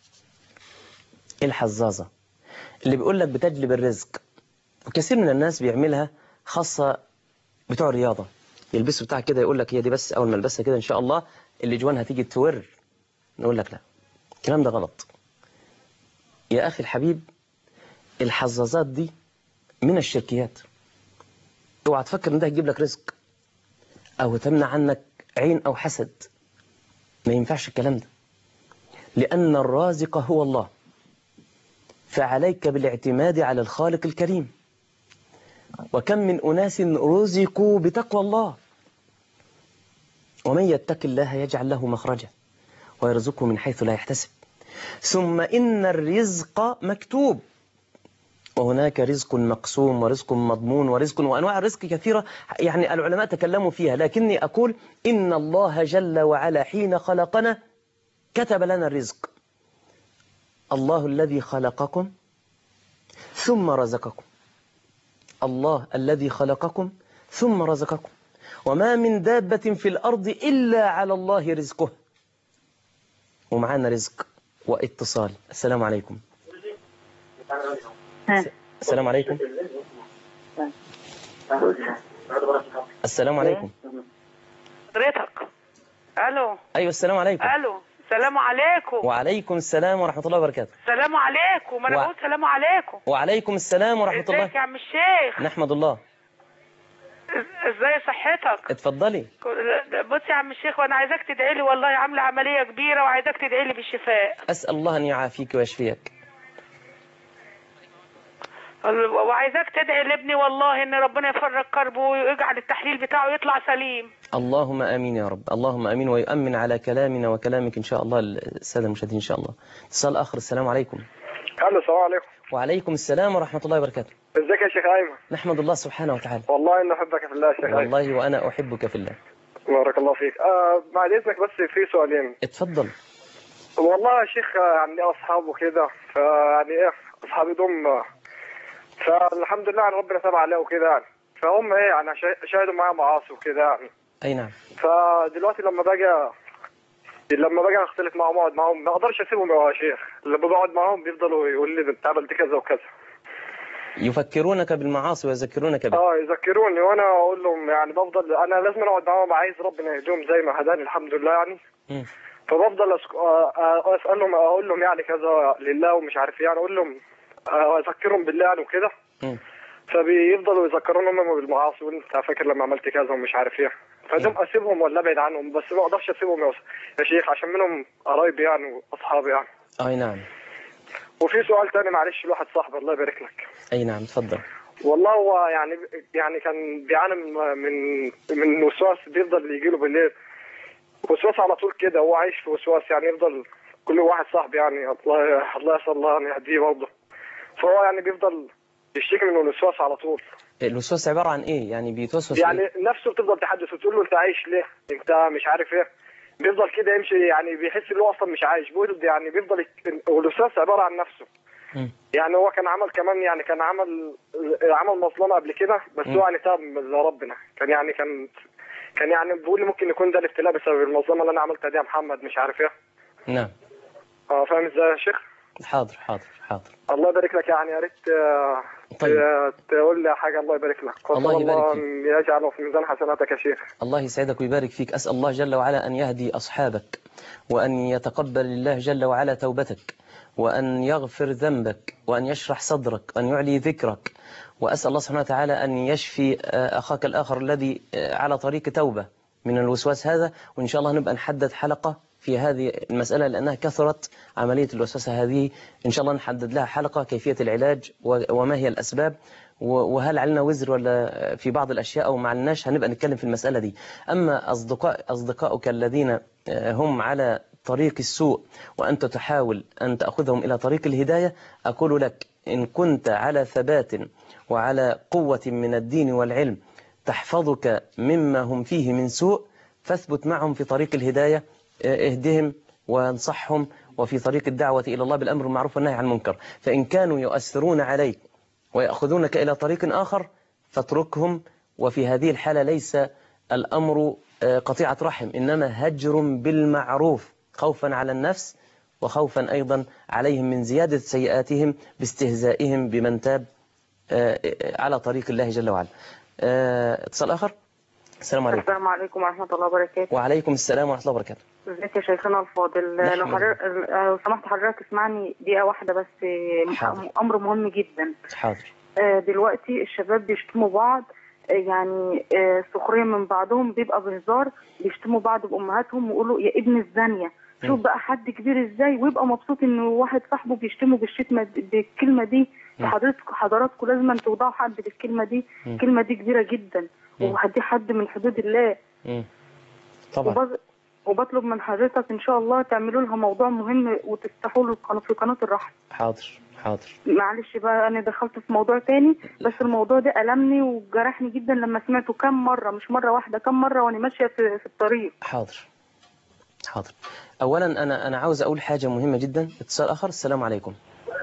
الحظاظة اللي بيقول لك بتجلب الرزق، وكثير من الناس بيعملها، خاصة بتوع الرياضة، يلبسوا بتاع كده يقول لك هي دي، بس أول ما البسها كده إن شاء الله اللي جوانها تيجي تور. نقول لك لا، الكلام ده غلط يا أخي الحبيب. الحظاظات دي من الشركيات. اوعى تفكر ان ده هيجيب لك رزق او تمنع عنك عين او حسد، ما ينفعش الكلام ده، لأن الرازق هو الله، فعليك بالاعتماد على الخالق الكريم. وكم من أناس رزقوا بتقوى الله، ومن يتق الله يجعل له مخرجا ويرزقه من حيث لا يحتسب. ثم إن الرزق مكتوب، وهناك رزق مقسوم ورزق مضمون ورزق، وأنواع الرزق كثيرة يعني العلماء تكلموا فيها، لكني أقول إن الله جل وعلا حين خلقنا كتب لنا الرزق. الله الذي خلقكم ثم رزقكم، الله الذي خلقكم ثم رزقكم، وما من دابة في الأرض إلا على الله رزقه. ومعانا رزق واتصال. السلام عليكم. السلام عليكم. السلام عليكم. حضرتك الو. ايوه السلام عليكم. الو السلام عليكم. وعليكم السلام ورحمه الله وبركاته. السلام عليكم. انا و... بقول السلام عليكم. وعليكم السلام ورحمه الله. ازيك يا عم الشيخ؟ نحمد الله. ازاي صحتك؟ اتفضلي. بص يا عم الشيخ، وانا عايزاك تدعي لي، والله عامله عمليه كبيره وعايزاك تدعي لي بالشفاء. اسال الله ان يعافيك ويشفيك. وعايزاك تدعي لابني والله ان ربنا يفرج كربه ويجعل التحليل بتاعه يطلع سليم. اللهم امين يا رب، اللهم امين، ويؤمن على كلامنا وكلامك ان شاء الله الساده المشاهدين ان شاء الله. اتصال اخر. السلام عليكم. الو السلام عليكم. وعليكم السلام ورحمه الله وبركاته. ازيك يا شيخ ايمن؟ نحمد الله سبحانه وتعالى. والله اني احبك في الله يا شيخ ايمن. والله وانا احبك في الله. بارك الله فيك. آه بعد اذنك بس في سؤالين. اتفضل. والله يا شيخ يعني اصحاب وكده، فيعني ايه اصحابي دول، فالحمد لله يعني ربنا تاب عليه وكده يعني، فهم ايه يعني شاهدوا معايا معاصي وكده يعني. اي نعم. فدلوقتي لما باجي لما باجي اختلف معاهم اقعد معاهم ما اقدرش اسيبهم يا شيخ، لما بقعد معاهم بيفضلوا يقول لي انت عملت كذا وكذا. يفكرونك بالمعاصي ويذكرونك بها. اه يذكروني، وانا اقول لهم يعني بفضل انا لازم اقعد معاهم، عايز ربنا يهديهم زي ما هداني الحمد لله يعني. مم. فبفضل أسك... آه، آه، اسالهم، اقول لهم يعني كذا لله ومش عارف ايه، يعني اقول لهم آه، اذكرهم بالله يعني وكده. مم. فبيفضلوا يذكرون هم بالمعاصي، وانت فاكر لما عملت كذا ومش عارف ايه. فدوم اسيبهم ولا ابعد عنهم؟ بس ما اقدرش اسيبهم يا يا شيخ، عشان منهم قرايبي يعني واصحابي يعني. اي نعم. وفي سؤال تاني معلش، لواحد صاحبي الله يبارك لك. اي نعم تفضل. والله هو يعني يعني كان بيعاني من من وسواس، بيفضل يجي له بالليل وسواس على طول كده، هو عايش في وسواس يعني، يفضل كل واحد صاحبي يعني الله الله يسأل الله ان يهديه برضه. فهو يعني بيفضل يشتكي من الوسواس على طول. الوسواس عبارة عن ايه؟ يعني بيتوسوس يعني إيه؟ نفسه بتفضل تحدث وتقول له انت عايش ليه؟ انت مش عارف ايه. بيفضل كده يمشي يعني، بيحس ان هو اصلا مش عايش، بيقول يعني بيفضل يك... والوسواس عباره عن نفسه. مم. يعني هو كان عمل كمان يعني كان عمل عمل مظلمه قبل كده، بس مم. هو يعني تاب لربنا. كان يعني كان كان يعني بيقول لي ممكن يكون ده الابتلاء بسبب المظلمه اللي انا عملتها دي يا محمد مش عارف ايه. نعم. اه فاهم ازاي يا شيخ؟ حاضر حاضر حاضر. الله يبارك لك يعني، يا ريت آه، طيب. ت- تقول لي حاجه الله يبارك لك. الله وصلى يبارك الله فيك. ان يجعله في ميزان حسناتك يا شيخ. الله يسعدك ويبارك فيك. أسأل الله جل وعلا أن يهدي أصحابك، وأن يتقبل الله جل وعلا توبتك، وأن يغفر ذنبك، وأن يشرح صدرك، وأن يعلي ذكرك. وأسأل الله سبحانه وتعالى أن يشفي أخاك الآخر الذي على طريق توبة من الوسواس هذا. وإن شاء الله نبقى نحدد حلقة في هذه المسألة، لأنها كثرت عملية الوسوسة هذه. إن شاء الله نحدد لها حلقة، كيفية العلاج وما هي الأسباب، وهل علينا وزر ولا في بعض الأشياء أو ما عليناش. هنبقى نتكلم في المسألة دي. أما أصدقاء أصدقائك الذين هم على طريق السوء وأنت تحاول أن تأخذهم إلى طريق الهداية، أقول لك إن كنت على ثبات وعلى قوة من الدين والعلم تحفظك مما هم فيه من سوء، فاثبت معهم في طريق الهداية، اهدهم وانصحهم، وفي طريق الدعوة إلى الله بالأمر المعروف والنهي عن المنكر. فإن كانوا يؤثرون عليك ويأخذونك إلى طريق آخر فاتركهم. وفي هذه الحالة ليس الأمر قطيعة رحم، إنما هجر بالمعروف، خوفا على النفس وخوفا أيضا عليهم من زيادة سيئاتهم باستهزائهم بمن تاب على طريق الله جل وعلا. اتصال آخر. السلام عليكم. السلام عليكم ورحمة الله وبركاته. وعليكم السلام ورحمة الله وبركاته. ازيك يا شيخنا الفاضل؟ لو حضرتك لو سمحت حضرتك اسمعني دقيقة واحدة بس. حاضر. أمر مهم جدا. حاضر. دلوقتي الشباب بيشتموا بعض، يعني سخرية من بعضهم، بيبقى بهزار بيشتموا بعض بأمهاتهم ويقولوا يا ابن الزانية. شوف بقى حد كبير ازاي ويبقى مبسوط ان واحد صاحبه بيشتمه بالشتمة بالكلمة دي. حضرتك حضراتكم لازم توضعوا حد بالكلمة دي. الكلمة دي كبيرة جدا وهدي حد من حدود الله. مم. طبعا. وبز... وبطلب من حضرتك ان شاء الله تعملوا لها موضوع مهم وتفتحوا له في قناة الرحمة. حاضر حاضر. معلش بقى انا دخلت في موضوع تاني، بس الموضوع ده ألمني وجرحني جدا لما سمعته كم مرة، مش مرة واحدة، كم مرة وانا ماشية في, في الطريق. حاضر حاضر. اولا انا انا عاوز اقول حاجة مهمة جدا. اتصال اخر. السلام عليكم.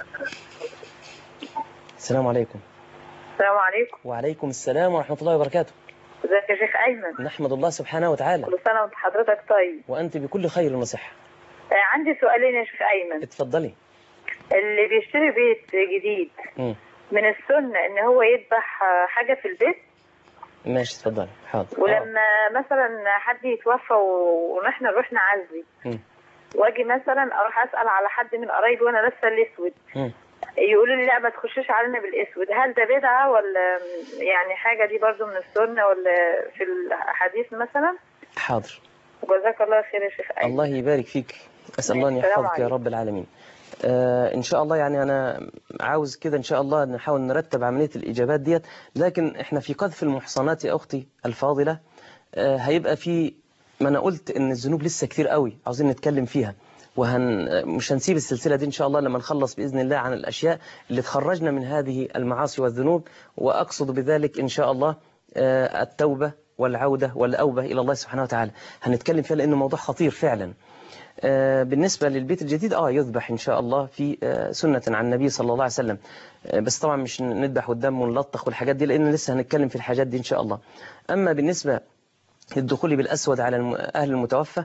السلام عليكم. السلام عليكم. وعليكم السلام ورحمة الله وبركاته. ازيك يا شيخ أيمن؟ نحمد الله سبحانه وتعالى. كل سنة وانت حضرتك طيب. وأنت بكل خير وصحة. آه عندي سؤالين يا شيخ أيمن. اتفضلي. اللي بيشتري بيت جديد م. من السنة ان هو يذبح حاجة في البيت؟ ماشي اتفضلي. حاضر. ولما آه. مثلا حد يتوفى ونحن نروح نعزي واجي مثلا اروح اسال على حد من قرايبي وانا لابسه الاسود، يقولوا لي لا ما تخشيش علينا بالاسود. هل ده بدعه ولا يعني حاجه دي برضو من السنه ولا في الاحاديث مثلا؟ حاضر. جزاك الله خير يا شيخ أيمن. الله يبارك فيك. اسال الله ان يحفظك يا رب العالمين. آه ان شاء الله يعني انا عاوز كده ان شاء الله نحاول نرتب عمليه الاجابات ديت، لكن احنا في قذف المحصنات يا اختي الفاضله آه هيبقى في، ما انا قلت ان الذنوب لسه كتير قوي عاوزين نتكلم فيها، وهن مش هنسيب السلسلة دي إن شاء الله لما نخلص بإذن الله عن الأشياء اللي تخرجنا من هذه المعاصي والذنوب. وأقصد بذلك إن شاء الله التوبة والعودة والأوبة إلى الله سبحانه وتعالى، هنتكلم فيها لأنه موضوع خطير فعلا. بالنسبة للبيت الجديد آه يذبح إن شاء الله في سنة عن النبي صلى الله عليه وسلم، بس طبعا مش نذبح قدام ونلطخ والحاجات دي لأن لسه هنتكلم في الحاجات دي إن شاء الله. أما بالنسبة للدخول بالأسود على أهل المتوفى،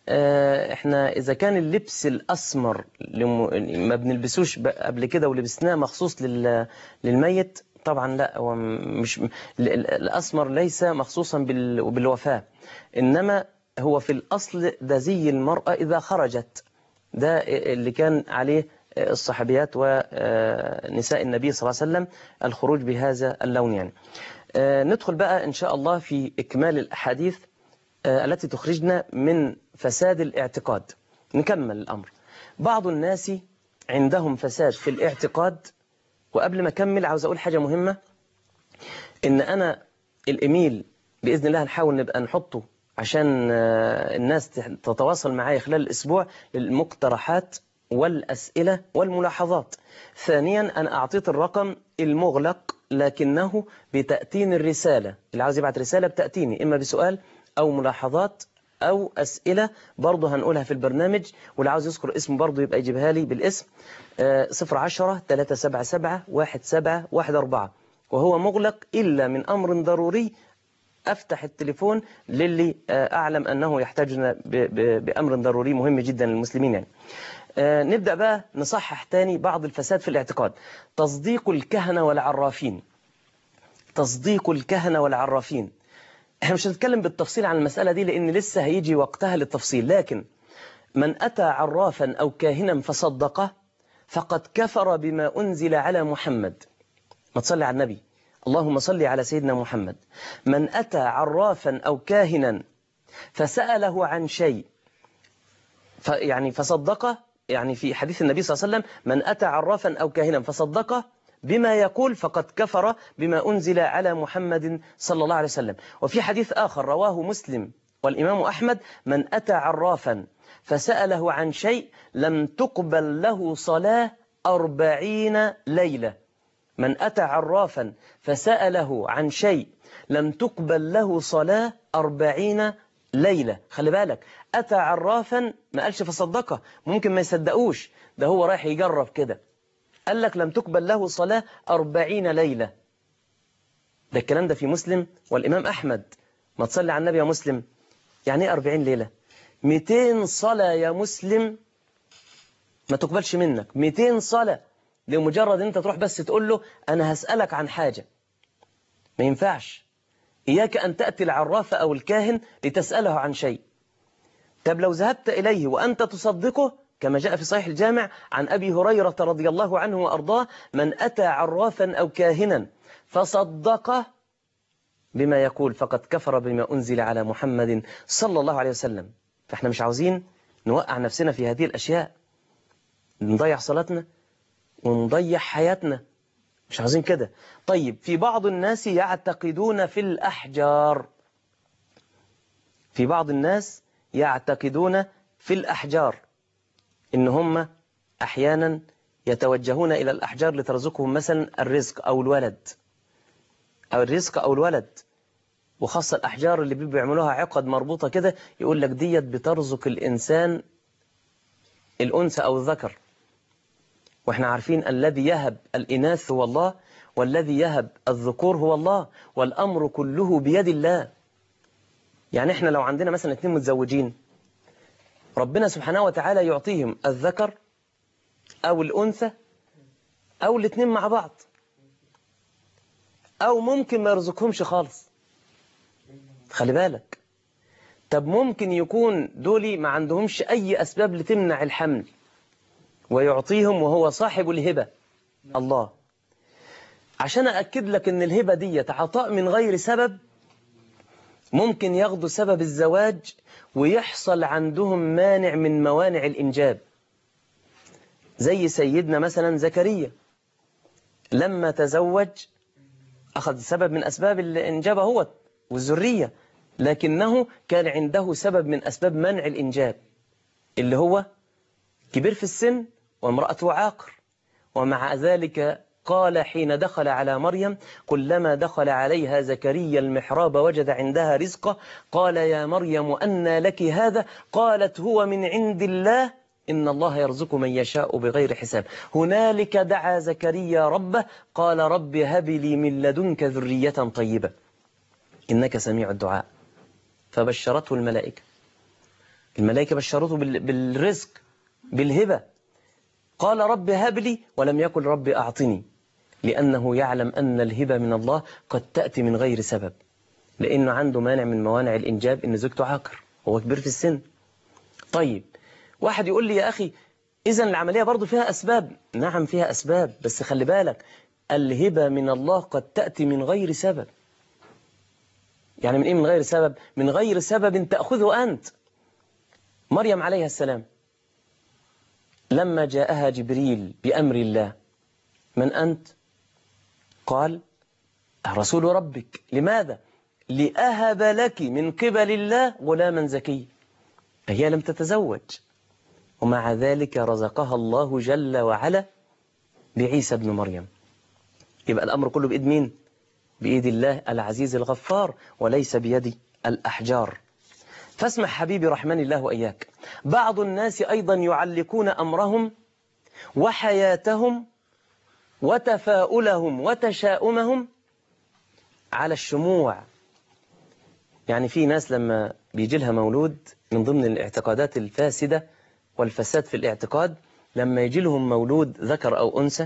احنا اذا كان اللبس الاسمر ما بنلبسوش قبل كده ولبسناه مخصوص للميت، طبعا لا، هو مش الاسمر ليس مخصوصا بالوفاة، انما هو في الاصل ده زي المرأة اذا خرجت، ده اللي كان عليه الصحابيات ونساء النبي صلى الله عليه وسلم، الخروج بهذا اللون يعني. ندخل بقى إن شاء الله في إكمال الأحاديث التي تخرجنا من فساد الاعتقاد. نكمل الأمر. بعض الناس عندهم فساد في الاعتقاد. وقبل ما أكمل عاوز أقول حاجة مهمة، إن أنا الإيميل بإذن الله هنحاول نبقى نحطه عشان الناس تتواصل معايا خلال الأسبوع للمقترحات والأسئلة والملاحظات. ثانيا أنا أعطيت الرقم المغلق لكنه بتأتين الرسالة، اللي عاوز يبعت رسالة بتأتيني إما بسؤال أو ملاحظات أو أسئلة برضه هنقولها في البرنامج، واللي عاوز يذكر اسمه برضه يبقى يجيبها لي بالاسم. صفر عشرة ثلاثة سبعة سبعة واحد سبعة واحد أربعة، وهو مغلق إلا من أمر ضروري أفتح التليفون للي أعلم أنه يحتاجنا بأمر ضروري مهم جدا للمسلمين يعني. آه نبدأ بقى نصحح تاني بعض الفساد في الاعتقاد. تصديق الكهنة والعرافين. تصديق الكهنة والعرافين، احنا مش هنتكلم بالتفصيل عن المسألة دي لأن لسه هيجي وقتها للتفصيل، لكن من أتى عرافا أو كاهنا فصدقه فقد كفر بما أنزل على محمد. ما تصلي على النبي، اللهم صل على سيدنا محمد. من أتى عرافا أو كاهنا فسأله عن شيء يعني فصدقه، يعني في حديث النبي صلى الله عليه وسلم من أتى عرافا أو كاهنا فصدقه بما يقول فقد كفر بما أنزل على محمد صلى الله عليه وسلم. وفي حديث آخر رواه مسلم والإمام أحمد من أتى عرافا فسأله عن شيء لم تقبل له صلاة أربعين ليلة. من أتى عرافا فسأله عن شيء لم تقبل له صلاة أربعين ليلة. خلي بالك، أتى عرافا ما قالش فصدقه، ممكن ما يصدقوش، ده هو رايح يجرب كده، قال لك لم تقبل له صلاة أربعين ليلة. ده الكلام ده في مسلم والإمام أحمد. ما تصلي على النبي يا مسلم. يعني ايه أربعين ليلة؟ مئتين صلاة يا مسلم ما تقبلش منك، مئتين صلاة لمجرد انت تروح بس تقول له أنا هسألك عن حاجة. ما ينفعش. إياك أن تأتي العراف أو الكاهن لتسأله عن شيء. طب لو ذهبت إليه وأنت تصدقه كما جاء في صحيح الجامع عن أبي هريرة رضي الله عنه وأرضاه من أتى عرافا أو كاهنا فصدقه بما يقول فقد كفر بما أنزل على محمد صلى الله عليه وسلم. فإحنا مش عاوزين نوقع نفسنا في هذه الأشياء، نضيع صلاتنا ونضيع حياتنا، مش عاوزين كده. طيب، في بعض الناس يعتقدون في الأحجار. في بعض الناس يعتقدون في الأحجار إن هم أحيانا يتوجهون إلى الأحجار لترزقهم مثلا الرزق أو الولد أو الرزق أو الولد، وخاصة الأحجار اللي بيعملوها عقد مربوطة كده يقول لك ديت بترزق الإنسان الأنثى أو الذكر. وإحنا عارفين الذي يهب الإناث هو الله والذي يهب الذكور هو الله، والأمر كله بيد الله. يعني إحنا لو عندنا مثلا اثنين متزوجين ربنا سبحانه وتعالى يعطيهم الذكر أو الأنثى أو الاثنين مع بعض، أو ممكن ما يرزقهمش خالص. خلي بالك. طب ممكن يكون دولي ما عندهمش أي أسباب لتمنع الحمل ويعطيهم وهو صاحب الهبة الله. عشان أأكد لك أن الهبة دي عطاء من غير سبب، ممكن ياخدوا سبب الزواج ويحصل عندهم مانع من موانع الإنجاب، زي سيدنا مثلا زكريا لما تزوج أخذ سبب من أسباب الإنجاب هو والذرية، لكنه كان عنده سبب من أسباب منع الإنجاب اللي هو كبير في السن وامرأته عاقر. ومع ذلك قال حين دخل على مريم كلما دخل عليها زكريا المحراب وجد عندها رزقا قال يا مريم أنى لك هذا؟ قالت هو من عند الله إن الله يرزق من يشاء بغير حساب. هنالك دعا زكريا ربه قال رب هب لي من لدنك ذرية طيبة إنك سميع الدعاء. فبشرته الملائكة الملائكة بشرته بالرزق بالهبة. قال رب هب لي ولم يقل رب أعطني، لأنه يعلم أن الهبة من الله قد تأتي من غير سبب، لأنه عنده مانع من موانع الإنجاب، إن زوجته عاقر، هو كبير في السن. طيب واحد يقول لي يا أخي إذن العملية برضو فيها أسباب. نعم فيها أسباب، بس خلي بالك الهبة من الله قد تأتي من غير سبب. يعني من إيه من غير سبب؟ من غير سبب تأخذه أنت. مريم عليها السلام لما جاءها جبريل بأمر الله، من أنت؟ قال رسول ربك. لماذا؟ لأهب لك من قبل الله غلاما زكي. هي لم تتزوج، ومع ذلك رزقها الله جل وعلا بعيسى ابن مريم. يبقى الأمر كله بإيد مين؟ بإيد الله العزيز الغفار، وليس بيد الأحجار. فاسمع حبيبي رحمن الله وإياك، بعض الناس أيضا يعلقون أمرهم وحياتهم وتفاؤلهم وتشاؤمهم على الشموع. يعني في ناس لما بيجي لها مولود، من ضمن الاعتقادات الفاسدة والفساد في الاعتقاد، لما يجي لهم مولود ذكر أو أنثى،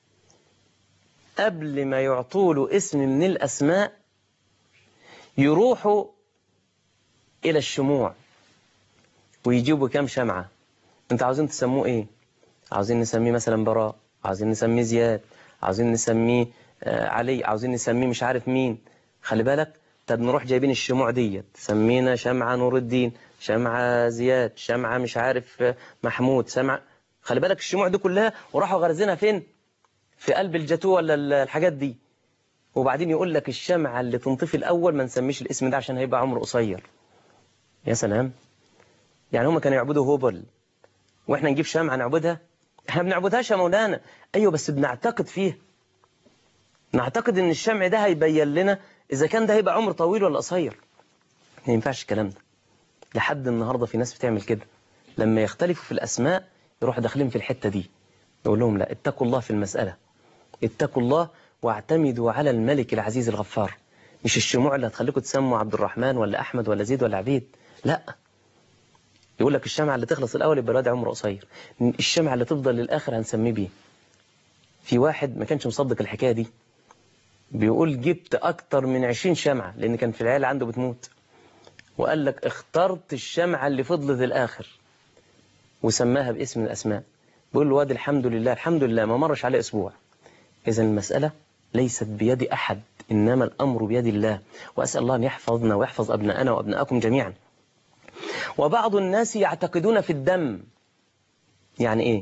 قبل ما يعطوا له اسم من الأسماء يروحوا إلى الشموع ويجيبوا كام شمعة. انت عاوزين تسموه ايه؟ عاوزين نسميه مثلا براء، عاوزين نسميه زياد، عاوزين نسميه آه علي، عاوزين نسميه مش عارف مين. خلي بالك، طب نروح جايبين الشموع دي، سمينا شمعة نور الدين، شمعة زياد، شمعة مش عارف محمود، شمعة. خلي بالك الشموع دي كلها وراحوا غرزينها فين؟ في قلب الجاتوه ولا الحاجات دي. وبعدين يقول لك الشمعة اللي تنطفي الأول ما نسميش الاسم ده عشان هيبقى عمره قصير. يا سلام، يعني هم كانوا يعبدوا هوبل واحنا نجيب شمعة نعبدها؟ احنا بنعبدهاش يا مولانا. ايوه بس بنعتقد فيها، نعتقد ان الشمع ده هيبين لنا اذا كان ده هيبقى عمر طويل ولا قصير. ما ينفعش الكلام ده. لحد النهاردة في ناس بتعمل كده، لما يختلفوا في الأسماء يروحوا داخلين في الحتة دي. يقول لهم لا، اتقوا الله في المسألة، اتقوا الله واعتمدوا على الملك العزيز الغفار. مش الشموع اللي هتخليكم تسموا عبد الرحمن ولا أحمد ولا زيد ولا عبيد، لا. يقول لك الشمعة اللي تخلص الأول يبقى الواد عمره قصير، الشمعة اللي تفضل للآخر هنسميه بيه. في واحد ما كانش مصدق الحكاية دي، بيقول جبت أكتر من عشرين شمعة لأن كان في العيلة عنده بتموت، وقال لك اخترت الشمعة اللي فضلت الآخر وسماها باسم الأسماء. بيقول له واد الحمد لله الحمد لله ما مرش عليه أسبوع. إذن المسألة ليست بيد أحد، إنما الأمر بيد الله، وأسأل الله أن يحفظنا ويحفظ أبناءنا وأبناءكم جميعا. وبعض الناس يعتقدون في الدم. يعني إيه؟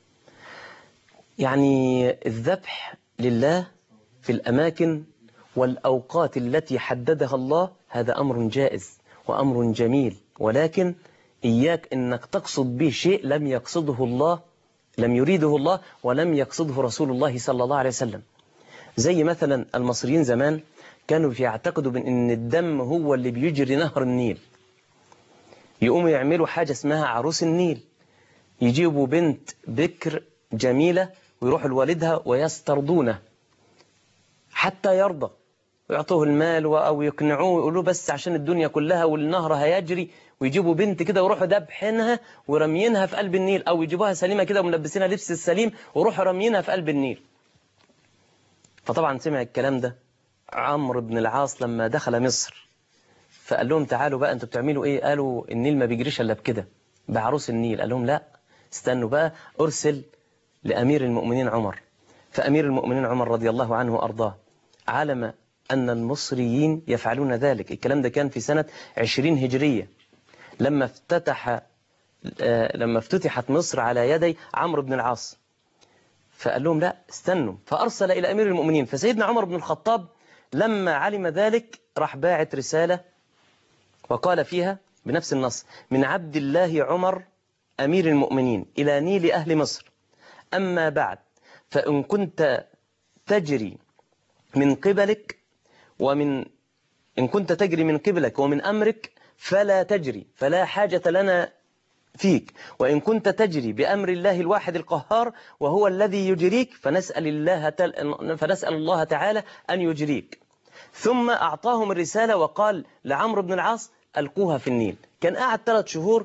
يعني الذبح لله في الأماكن والأوقات التي حددها الله، هذا أمر جائز وأمر جميل، ولكن إياك أنك تقصد به شيء لم يقصده الله، لم يريده الله ولم يقصده رسول الله صلى الله عليه وسلم. زي مثلا المصريين زمان كانوا يعتقدوا بأن الدم هو اللي بيجري نهر النيل، يقوموا يعملوا حاجة اسمها عروس النيل، يجيبوا بنت بكر جميلة ويروحوا لوالدها ويسترضونه حتى يرضى، ويعطوه المال أو يقنعوه ويقولوا بس عشان الدنيا كلها والنهر هيجري، ويجيبوا بنت كده ويروحوا دبحينها ورميينها في قلب النيل، أو يجيبوها سليمة كده وملبسينها لبس السليم ويروحوا رميينها في قلب النيل. فطبعا سمع الكلام ده عمرو بن العاص لما دخل مصر، فقال لهم تعالوا بقى انتوا بتعملوا ايه؟ قالوا النيل ما بيجريش الا بكده، بعروس النيل. قال لهم لا استنوا بقى، ارسل لأمير المؤمنين عمر. فأمير المؤمنين عمر رضي الله عنه وأرضاه علم أن المصريين يفعلون ذلك. الكلام ده كان في سنة عشرين هجرية، لما افتتح لما افتتحت مصر على يدي عمرو بن العاص. فقال لهم لا استنوا، فأرسل إلى أمير المؤمنين. فسيدنا عمر بن الخطاب لما علم ذلك راح باعت رسالة وقال فيها بنفس النص: من عبد الله عمر أمير المؤمنين إلى نيل أهل مصر، أما بعد فإن كنت تجري من قبلك ومن إن كنت تجري من قبلك ومن أمرك فلا تجري، فلا حاجة لنا فيك، وإن كنت تجري بأمر الله الواحد القهار وهو الذي يجريك فنسأل الله تل... فنسأل الله تعالى أن يجريك. ثم أعطاهم الرسالة وقال لعمرو بن العاص ألقوها في النيل. كان قاعد ثلاث شهور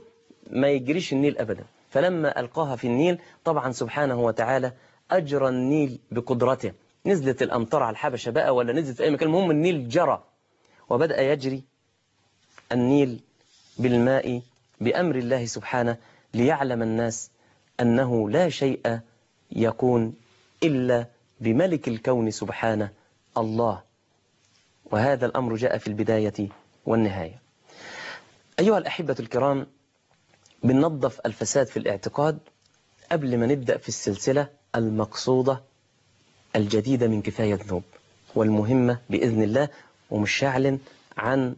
ما يجريش النيل أبدا. فلما ألقاها في النيل طبعا سبحانه وتعالى أجرى النيل بقدرته، نزلت الأمطار على الحبشة بقى ولا نزلت في أي مكان، المهم النيل جرى وبدأ يجري النيل بالماء بأمر الله سبحانه، ليعلم الناس أنه لا شيء يكون إلا بملك الكون سبحانه الله. وهذا الأمر جاء في البداية والنهاية. أيها الأحبة الكرام، بننظف الفساد في الاعتقاد قبل ما نبدأ في السلسلة المقصودة الجديدة من كفاية ذنوب، والمهمة بإذن الله، ومش هعلن عن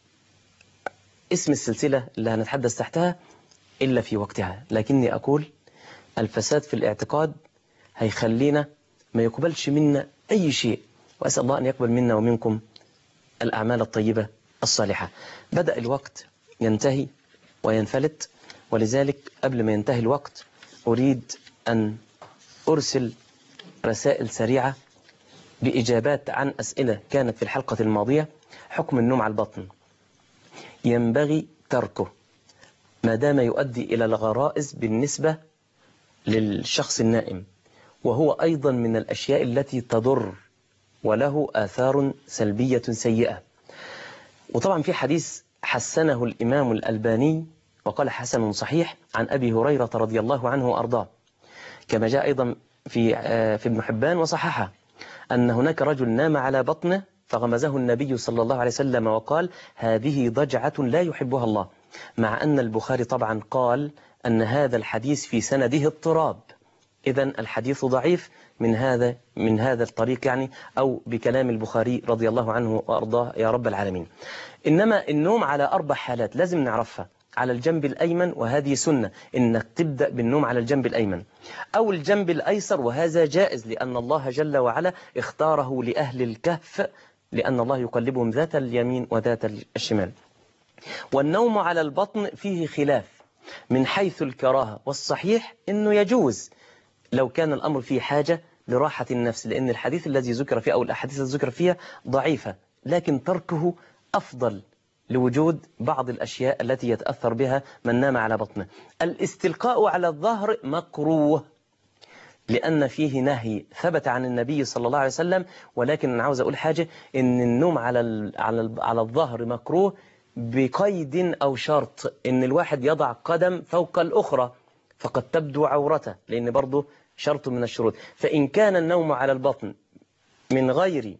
اسم السلسلة اللي هنتحدث تحتها إلا في وقتها، لكني أقول الفساد في الاعتقاد هيخلينا ما يقبلش منا أي شيء، وأسأل الله أن يقبل منا ومنكم الأعمال الطيبة الصالحة. بدأ الوقت ينتهي وينفلت، ولذلك قبل ما ينتهي الوقت أريد أن أرسل رسائل سريعة بإجابات عن أسئلة كانت في الحلقة الماضية. حكم النوم على البطن ينبغي تركه ما دام يؤدي إلى الغرائز بالنسبة للشخص النائم، وهو أيضا من الأشياء التي تضر وله آثار سلبية سيئة. وطبعا في حديث حسنه الإمام الألباني وقال حسن صحيح عن أبي هريرة رضي الله عنه وأرضاه، كما جاء أيضا في في ابن حبان وصححه، أن هناك رجل نام على بطنه فغمزه النبي صلى الله عليه وسلم وقال هذه ضجعة لا يحبها الله، مع أن البخاري طبعا قال أن هذا الحديث في سنده اضطراب، إذن الحديث ضعيف من هذا من هذا الطريق يعني، أو بكلام البخاري رضي الله عنه وأرضاه يا رب العالمين. إنما النوم على أربع حالات لازم نعرفها. على الجنب الأيمن، وهذه سنة إنك تبدأ بالنوم على الجنب الأيمن، أو الجنب الأيسر، وهذا جائز لأن الله جل وعلا اختاره لأهل الكهف، لأن الله يقلبهم ذات اليمين وذات الشمال. والنوم على البطن فيه خلاف من حيث الكراهة، والصحيح إنه يجوز لو كان الأمر فيه حاجة لراحة النفس، لأن الحديث الذي ذكر فيه أو الأحاديث التي ذكر فيها ضعيفة، لكن تركه أفضل لوجود بعض الأشياء التي يتأثر بها من نام على بطنه. الاستلقاء على الظهر مكروه لأن فيه نهي ثبت عن النبي صلى الله عليه وسلم، ولكن أنا عاوز أقول حاجة، إن النوم على على على الظهر مكروه بقيد أو شرط، إن الواحد يضع قدم فوق الأخرى فقد تبدو عورته، لأن برضه شرط من الشروط. فإن كان النوم على البطن من غير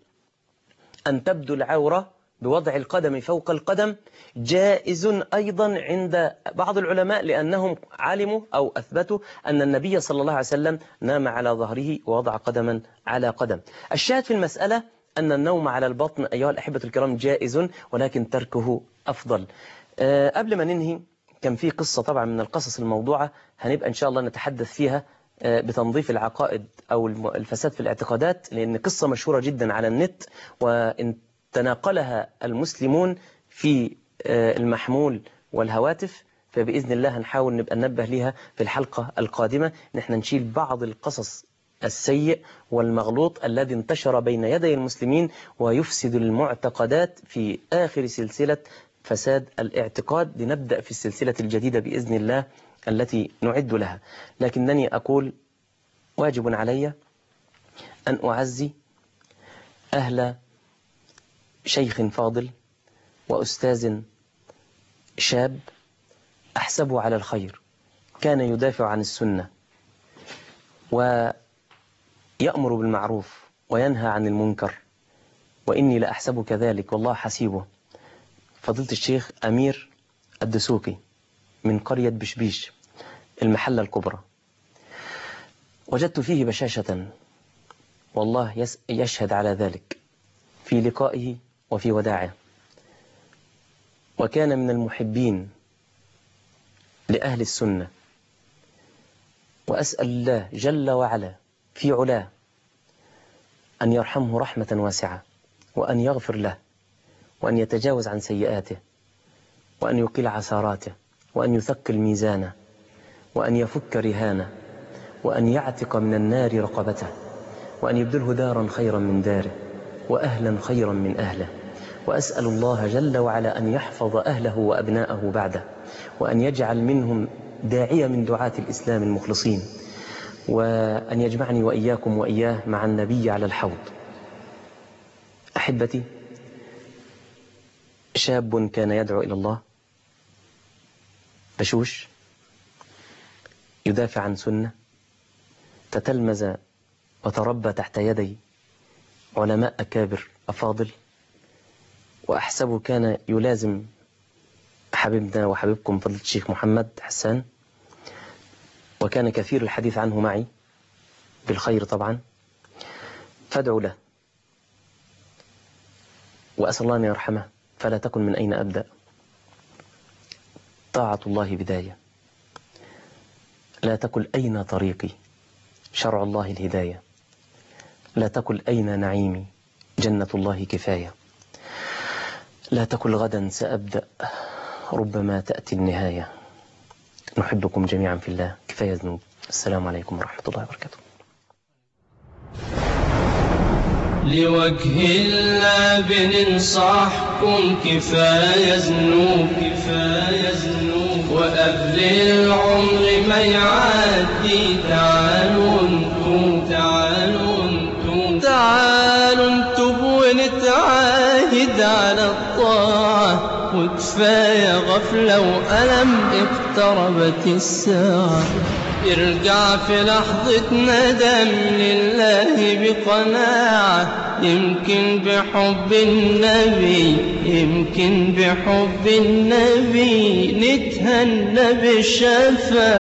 أن تبدو العورة بوضع القدم فوق القدم جائز أيضا عند بعض العلماء، لأنهم علموا أو أثبتوا أن النبي صلى الله عليه وسلم نام على ظهره ووضع قدما على قدم. الشاهد في المسألة أن النوم على البطن أيها الأحبة الكرام جائز، ولكن تركه أفضل. أه قبل ما ننهي، كان في قصة طبعا من القصص الموضوعة هنبقى إن شاء الله نتحدث فيها أه بتنظيف العقائد أو الفساد في الاعتقادات، لأن قصة مشهورة جدا على النت، وإن تناقلها المسلمون في المحمول والهواتف، فبإذن الله هنحاول نبقى ننبه لها في الحلقة القادمة، نحن نشيل بعض القصص السيء والمغلوط الذي انتشر بين يدي المسلمين ويفسد المعتقدات في آخر سلسلة فساد الاعتقاد، لنبدأ في السلسلة الجديدة بإذن الله التي نعد لها. لكنني أقول واجب علي أن أعزي أهل شيخ فاضل وأستاذ شاب أحسبه على الخير، كان يدافع عن السنة ويأمر بالمعروف وينهى عن المنكر، وإني لأحسبه كذلك والله حسيبه، فضيلة الشيخ أمير الدسوقي من قرية بشبيش المحلة الكبرى. وجدت فيه بشاشة والله يشهد على ذلك في لقائه وفي وداعه، وكان من المحبين لأهل السنة، وأسأل الله جل وعلا في علاه أن يرحمه رحمة واسعة، وأن يغفر له، وأن يتجاوز عن سيئاته، وأن يقيل عثاراته، وأن يثقل ميزانه، وأن يفك رهانه، وأن يعتق من النار رقبته، وأن يبدله دارا خيرا من داره، وأهلا خيرا من أهله، وأسأل الله جل وعلا أن يحفظ أهله وأبناءه بعده، وأن يجعل منهم داعية من دعاة الإسلام المخلصين، وأن يجمعني وإياكم وإياه مع النبي على الحوض. أحبتي، شاب كان يدعو إلى الله بشوش، يدافع عن سنة، تتلمذ وتربى تحت يدي علماء أكابر أفاضل، وأحسبه كان يلازم حبيبنا وحبيبكم فضيلة الشيخ محمد حسان، وكان كثير الحديث عنه معي بالخير طبعا، فادعوا له وأسأل الله أن يرحمه، فلا تكن من أين أبدأ. طاعة الله بداية، لا تقل أين طريقي، شرع الله الهداية، لا تقل أين نعيمي، جنة الله كفاية، لا تقل غدا سأبدأ، ربما تأتي النهاية. نحبكم جميعا في الله، كفاية ذنوب. السلام عليكم ورحمة الله وبركاته. لوجه الله بننصحكم، كفاية ذنوب كفاية ذنوب، وقبل العمر ما يعدي تعالوا انتم تعالوا انتم تعالوا انتم ونتعاهد على الطاعة، وكفاية غفلة وألم اقتربت الساعة. ارجع في لحظة ندم لله بقناعة، يمكن بحب النبي يمكن بحب النبي نتهنى بالشفاعة.